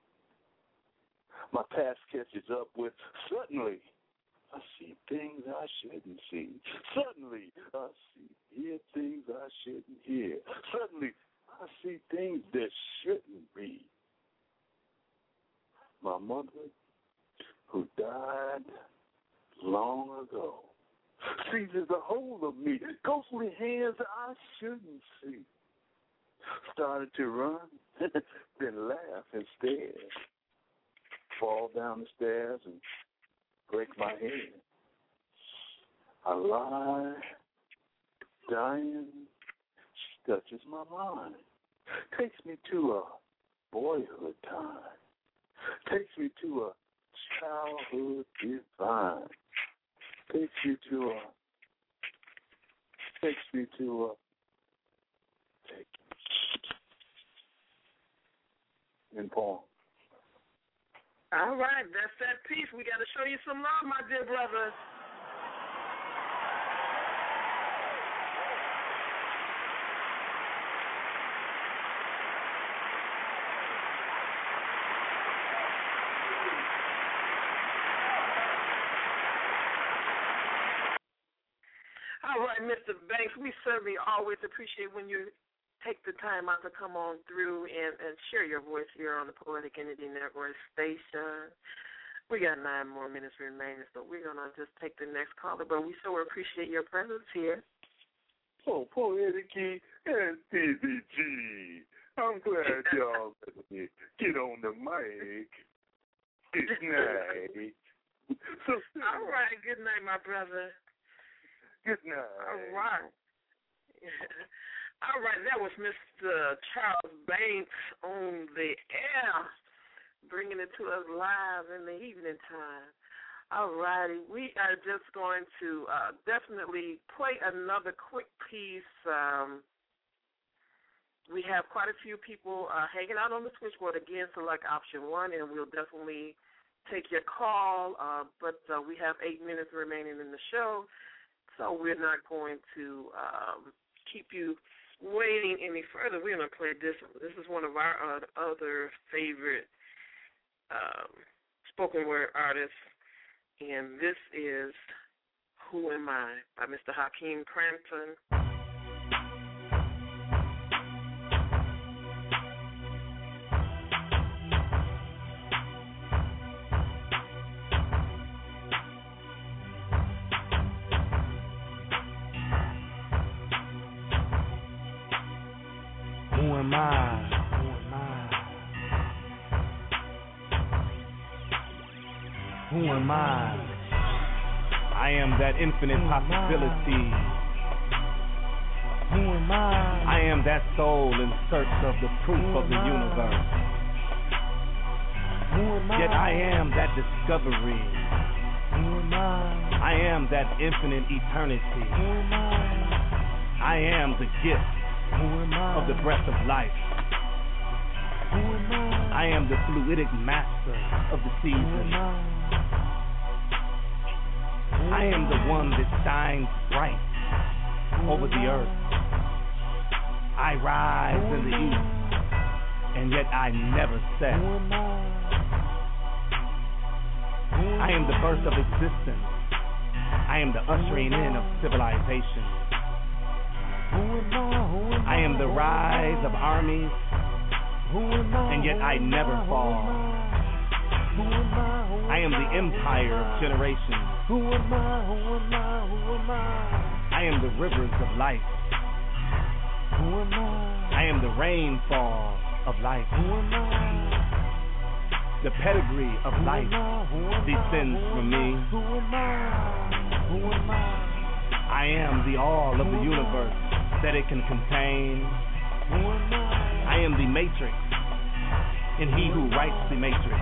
Speaker 10: My past catches up with, suddenly, I see things I shouldn't see. Suddenly, I see, hear things I shouldn't hear. Suddenly, I I see things that shouldn't be. My mother, who died long ago, seizes a hold of me, ghostly hands I shouldn't see. Started to run, then laugh instead. Fall down the stairs and break my head. I lie, dying, she touches my mind. Takes me to a boyhood time. Takes me to a childhood divine. Takes you to a, takes me to a, take in poem.
Speaker 3: All right, that's that piece. We got to show you some love, my dear brother. All right, Mister Banks, we certainly always appreciate when you take the time out to come on through and, and share your voice here on the Poetic Energy Network station. We got nine more minutes remaining, so we're going to just take the next caller, but we so appreciate your presence here.
Speaker 10: Oh, Poetic and T V G. I'm glad y'all let me get on the mic. Good night. So,
Speaker 3: all right, good night, my brother.
Speaker 10: Good night.
Speaker 3: All right. All right, that was Mister Charles Banks on the air, bringing it to us live in the evening time. All righty, we are just going to uh, definitely play another quick piece. Um, we have quite a few people uh, hanging out on the switchboard. Again, select option one, and we'll definitely take your call. Uh, but uh, we have eight minutes remaining in the show. So we're not going to um, keep you waiting any further. We're going to play this. This is one of our uh, other favorite um, spoken word artists, and this is Who Am I by Mister Hakeem Crampton.
Speaker 11: Who am I? Who am I? Who am I? I am that infinite possibility. Who am I? I am that soul in search of the proof of the universe. Who am I? Yet I am that discovery. Who am I? I am that infinite eternity. Who am I? I am the gift of the breath of life. Who am I? I am the fluidic master of the seasons. I am the one that shines bright over the earth. I rise in the east, and yet I never set. I am the birth of existence. I am the ushering in of civilization. I am the rise of armies, and yet I never fall. I am the empire of generations. I am the rivers of life. I am the rainfall of life. The pedigree of life descends from me. I am the all of the universe that it can contain. I am the matrix, and he who writes the matrix.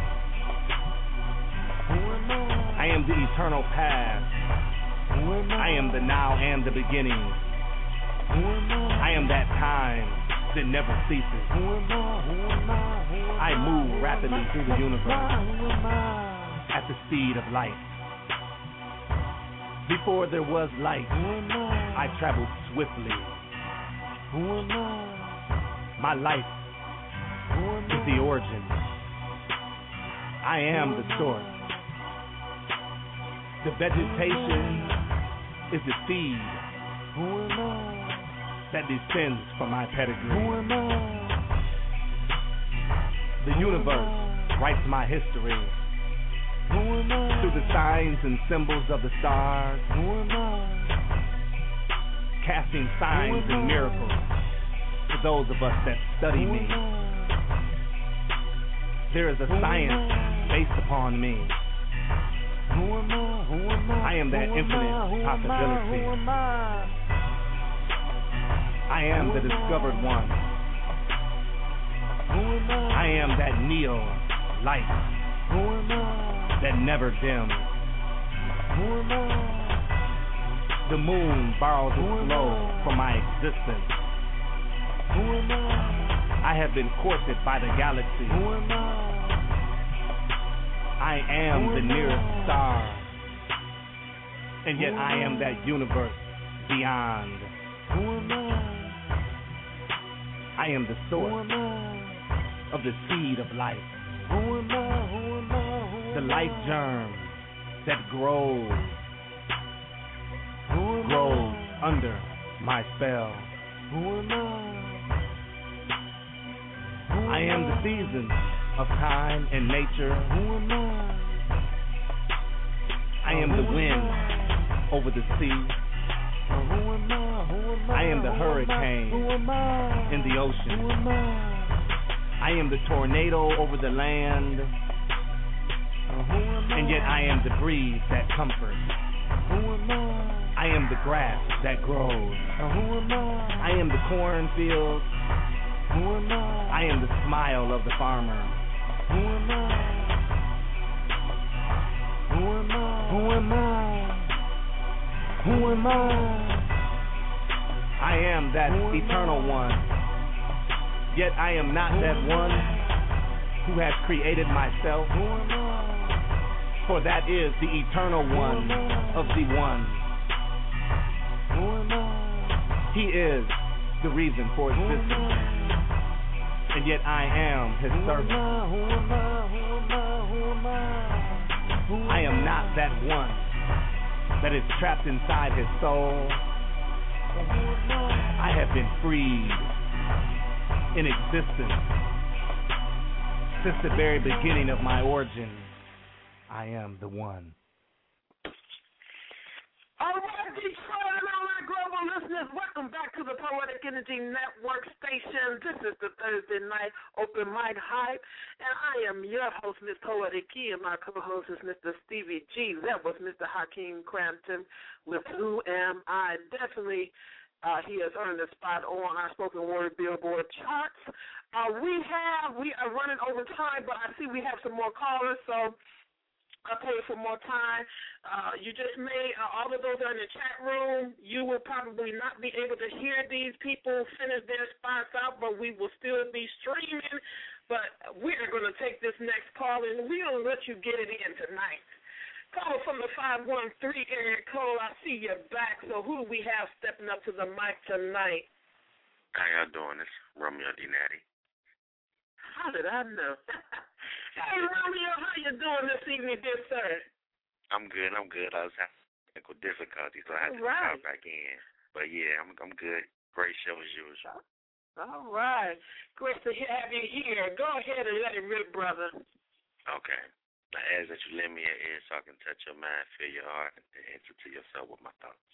Speaker 11: I am the eternal past. I am the now and the beginning. I am that time that never ceases. I move rapidly through the universe at the speed of light. Before there was light, I traveled swiftly. My life is the origin. I am the source. The vegetation is the seed. that descends from my pedigree.
Speaker 6: Who am I?
Speaker 11: The universe writes my history
Speaker 6: Who am I?
Speaker 11: through the signs and symbols of the stars,
Speaker 6: Who am I?
Speaker 11: casting signs
Speaker 6: Who am
Speaker 11: and
Speaker 6: I?
Speaker 11: miracles for those of us that study
Speaker 6: Who
Speaker 11: me.
Speaker 6: am I?
Speaker 11: There is a
Speaker 6: Who am
Speaker 11: science
Speaker 6: I?
Speaker 11: based upon me.
Speaker 6: Who am I? Who am I?
Speaker 11: I am that
Speaker 6: Who am
Speaker 11: infinite
Speaker 6: I? Who am I?
Speaker 11: possibility.
Speaker 6: Who am I?
Speaker 11: I am the
Speaker 6: Who am I?
Speaker 11: discovered one.
Speaker 6: Who am I?
Speaker 11: I am that neo light
Speaker 6: Who am I?
Speaker 11: that never dims.
Speaker 6: Who am I?
Speaker 11: The moon borrows
Speaker 6: Who
Speaker 11: its
Speaker 6: am
Speaker 11: glow
Speaker 6: I?
Speaker 11: from my existence.
Speaker 6: Who am I?
Speaker 11: I have been courted by the galaxy.
Speaker 6: Who am I?
Speaker 11: I am
Speaker 6: Who
Speaker 11: the
Speaker 6: am
Speaker 11: nearest
Speaker 6: I?
Speaker 11: star, and yet
Speaker 6: Who am
Speaker 11: I am
Speaker 6: I?
Speaker 11: that universe beyond.
Speaker 6: Who am I?
Speaker 11: I am the
Speaker 6: Who
Speaker 11: source
Speaker 6: am I?
Speaker 11: of the seed of life,
Speaker 6: Who am I? Who am I? Who
Speaker 11: the
Speaker 6: am
Speaker 11: life
Speaker 6: I?
Speaker 11: germ that grows,
Speaker 6: Who am
Speaker 11: grows
Speaker 6: I?
Speaker 11: under my spell.
Speaker 6: Who am I? Who
Speaker 11: I am the season of time and nature.
Speaker 6: Who am I?
Speaker 11: I am the wind over the sea.
Speaker 6: Who am I? Who am I?
Speaker 11: I am the
Speaker 6: Who
Speaker 11: hurricane
Speaker 6: am I?
Speaker 11: in the
Speaker 6: Who
Speaker 11: ocean.
Speaker 6: am I?
Speaker 11: I am the tornado over the land,
Speaker 6: Who am I?
Speaker 11: and yet I am the breeze that comforts.
Speaker 6: Who am I?
Speaker 11: I am the grass that grows.
Speaker 6: Who am I?
Speaker 11: I am the cornfield.
Speaker 6: Who am I?
Speaker 11: I am the smile of the farmer.
Speaker 6: Who am I? Who am I? Who am I? Who am I?
Speaker 11: I am that
Speaker 6: Who am
Speaker 11: eternal
Speaker 6: I?
Speaker 11: one. Yet I am not
Speaker 6: Who
Speaker 11: that
Speaker 6: am
Speaker 11: one
Speaker 6: I?
Speaker 11: who has created myself,
Speaker 6: Who am I?
Speaker 11: for that is the eternal one of the one.
Speaker 6: Who am I?
Speaker 11: He is the reason for
Speaker 6: Who am
Speaker 11: existence,
Speaker 6: I?
Speaker 11: and yet I am his
Speaker 6: Who am
Speaker 11: servant.
Speaker 6: I? Who am I? Who am I? Who am I? Who am
Speaker 11: I am not that one that is trapped inside his soul.
Speaker 6: Who am I?
Speaker 11: I have been freed in existence since the very beginning of my origin. I am the one.
Speaker 3: All right, Detroit and all our global listeners, welcome back to the Poetic Energy Network station. This is the Thursday night open mic hype, and I am your host, Miss Poetic Key, and my co-host is Mister Stevie G. That was Mister Hakeem Crampton with Who Am I? Definitely, uh, he has earned a spot on our spoken word Billboard charts. Uh, we have, we are running over time, but I see we have some more callers, so I'll pay for more time. Uh, you just may, uh, all of those are in the chat room. You will probably not be able to hear these people finish their spots out, but we will still be streaming. But we are going to take this next call, and we're going to let you get it in tonight. Caller from the five one three area code, I see you're back. So who do we have stepping up to the mic tonight?
Speaker 12: How y'all doing? It's Romeo D. Natty.
Speaker 3: How did I know? Hey, Romeo, how you doing this evening, dear sir?
Speaker 12: I'm good. I'm good. I was having technical difficulties, so I had to
Speaker 3: Right.
Speaker 12: call back in. But yeah, I'm I'm good. Great show as usual.
Speaker 3: All right. Great to he- have you here. Go ahead and let it rip, brother.
Speaker 12: Okay. I ask that you lend me your ear so I can touch your mind, feel your heart, and answer to yourself with my thoughts.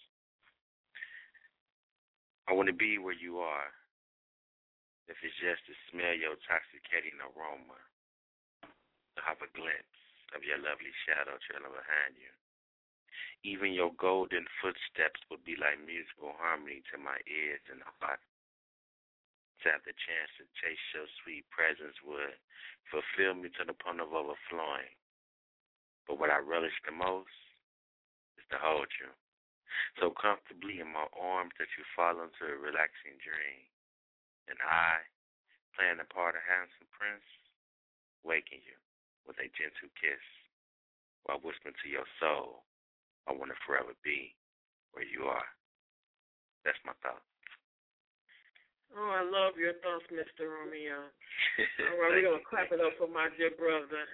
Speaker 12: I want to be where you are. If it's just to smell your intoxicating aroma, to have a glimpse of your lovely shadow trailing behind you. Even your golden footsteps would be like musical harmony to my ears and heart. To have the chance to taste your sweet presence would fulfill me to the point of overflowing. But what I relish the most is to hold you so comfortably in my arms that you fall into a relaxing dream. And I, playing the part of handsome prince, waking you with a gentle kiss while whispering to your soul, I want to forever be where you are. That's my thought.
Speaker 3: Oh, I love your thoughts, Mister Romeo. All right, we're going to clap it up for my dear brother.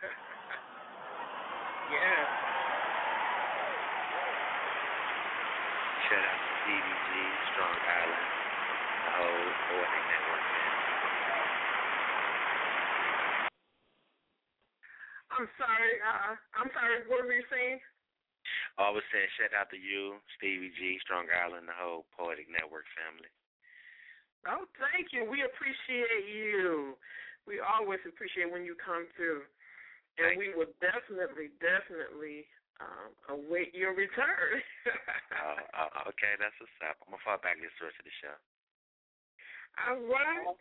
Speaker 3: Yeah.
Speaker 12: Shout out to D D G, Strong Island. the whole Poetic Network family.
Speaker 3: I'm sorry. Uh, I'm sorry. What were you saying?
Speaker 12: Oh, I was saying shout out to you, Stevie G, Strong Island, the whole Poetic Network family.
Speaker 3: Oh, thank you. We appreciate you. We always appreciate when you come through. And thank we will definitely, definitely um, await your return.
Speaker 12: uh, uh, okay, that's what's up. I'm going to fall back this rest of the show.
Speaker 3: All right.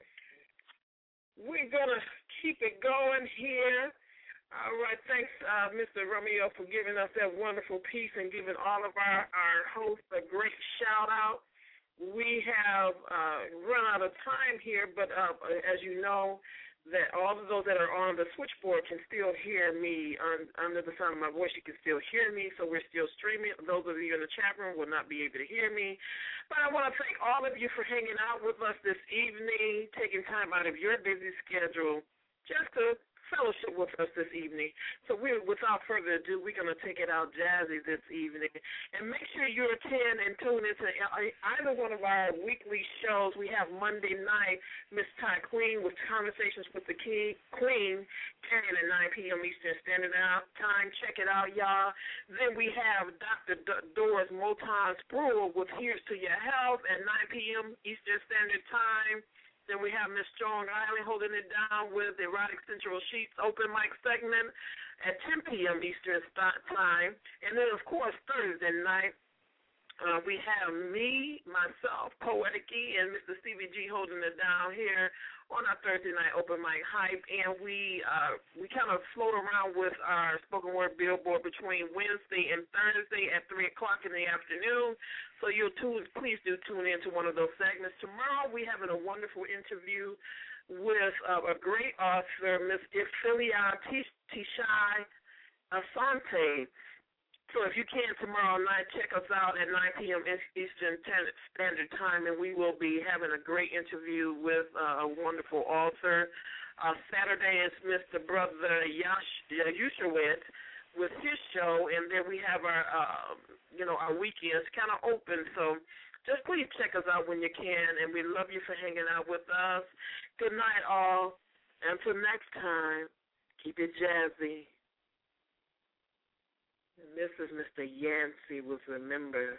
Speaker 3: We're going to keep it going here. All right, thanks, uh, Mister Romeo, for giving us that wonderful piece and giving all of our, our hosts a great shout-out. We have uh, run out of time here, but uh, as you know, that all of those that are on the switchboard can still hear me un, under the sound of my voice. You can still hear me, so we're still streaming. Those of you in the chat room will not be able to hear me. But I want to thank all of you for hanging out with us this evening, taking time out of your busy schedule just to fellowship with us this evening. So we, without further ado, we're going to take it out jazzy this evening. And make sure you attend and tune into either one of our weekly shows. We have Monday night, Miss Ty Queen with Conversations with the King, Queen, carrying at nine p.m. Eastern Standard Time. Check it out, y'all. Then we have Doctor D- Doris Moton Spruill with Here's to Your Health at nine p.m. Eastern Standard Time. Then we have Miss Strong Island holding it down with Erotic Central Sheets open mic segment at ten p.m. Eastern Time. And then, of course, Thursday night, uh, we have me, myself, Poetic E, and Mister Stevie G holding it down here on our Thursday night open mic hype. And we uh, we kind of float around with our spoken word billboard between Wednesday and Thursday at three o'clock in the afternoon. So you'll tune, please do tune in to one of those segments. Tomorrow we're having a wonderful interview with uh, a great author, Miss Iphilia Tishai Asante. So if you can tomorrow night, check us out at nine p.m. Eastern Standard Time, and we will be having a great interview with uh, a wonderful author. Uh, Saturday is Mister Brother Yash Yushawet with his show, and then we have our, uh, you know, our weekends kind of open. So just please check us out when you can, and we love you for hanging out with us. Good night, all. Until next time, keep it jazzy. And this is Mister Yancey with Remember.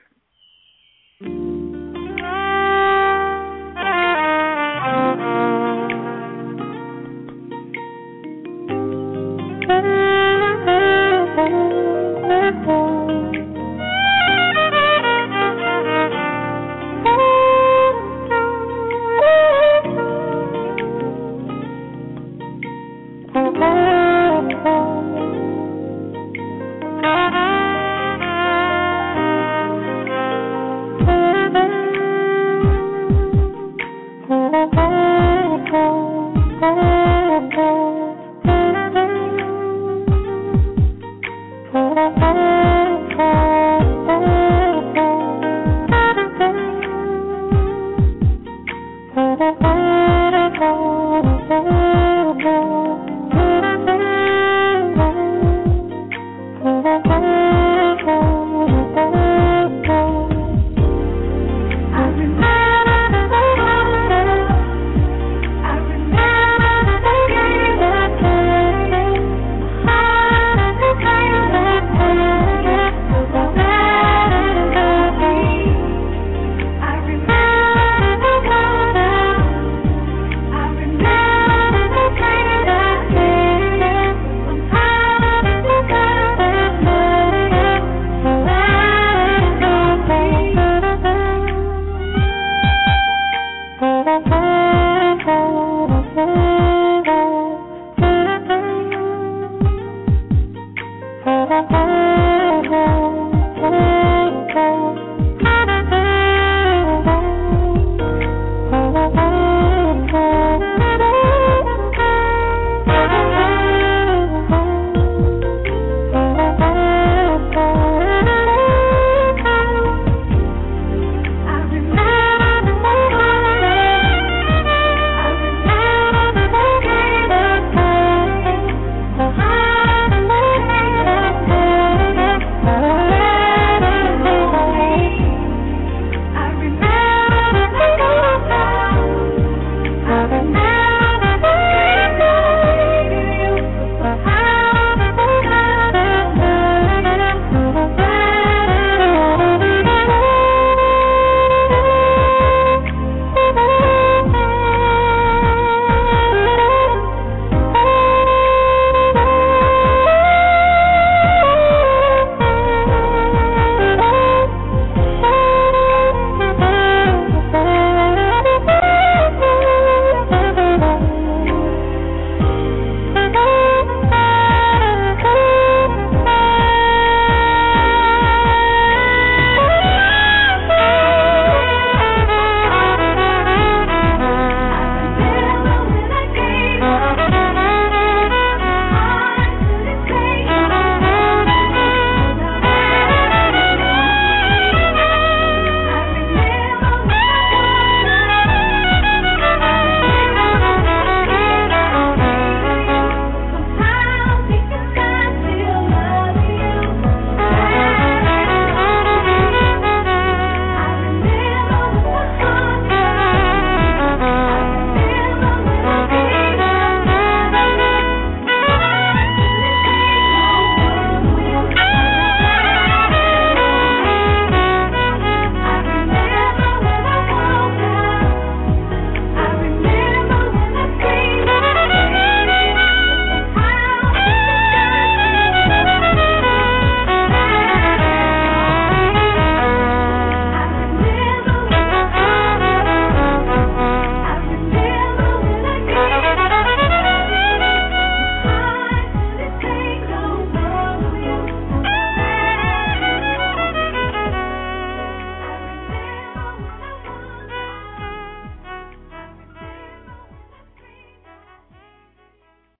Speaker 13: Oh,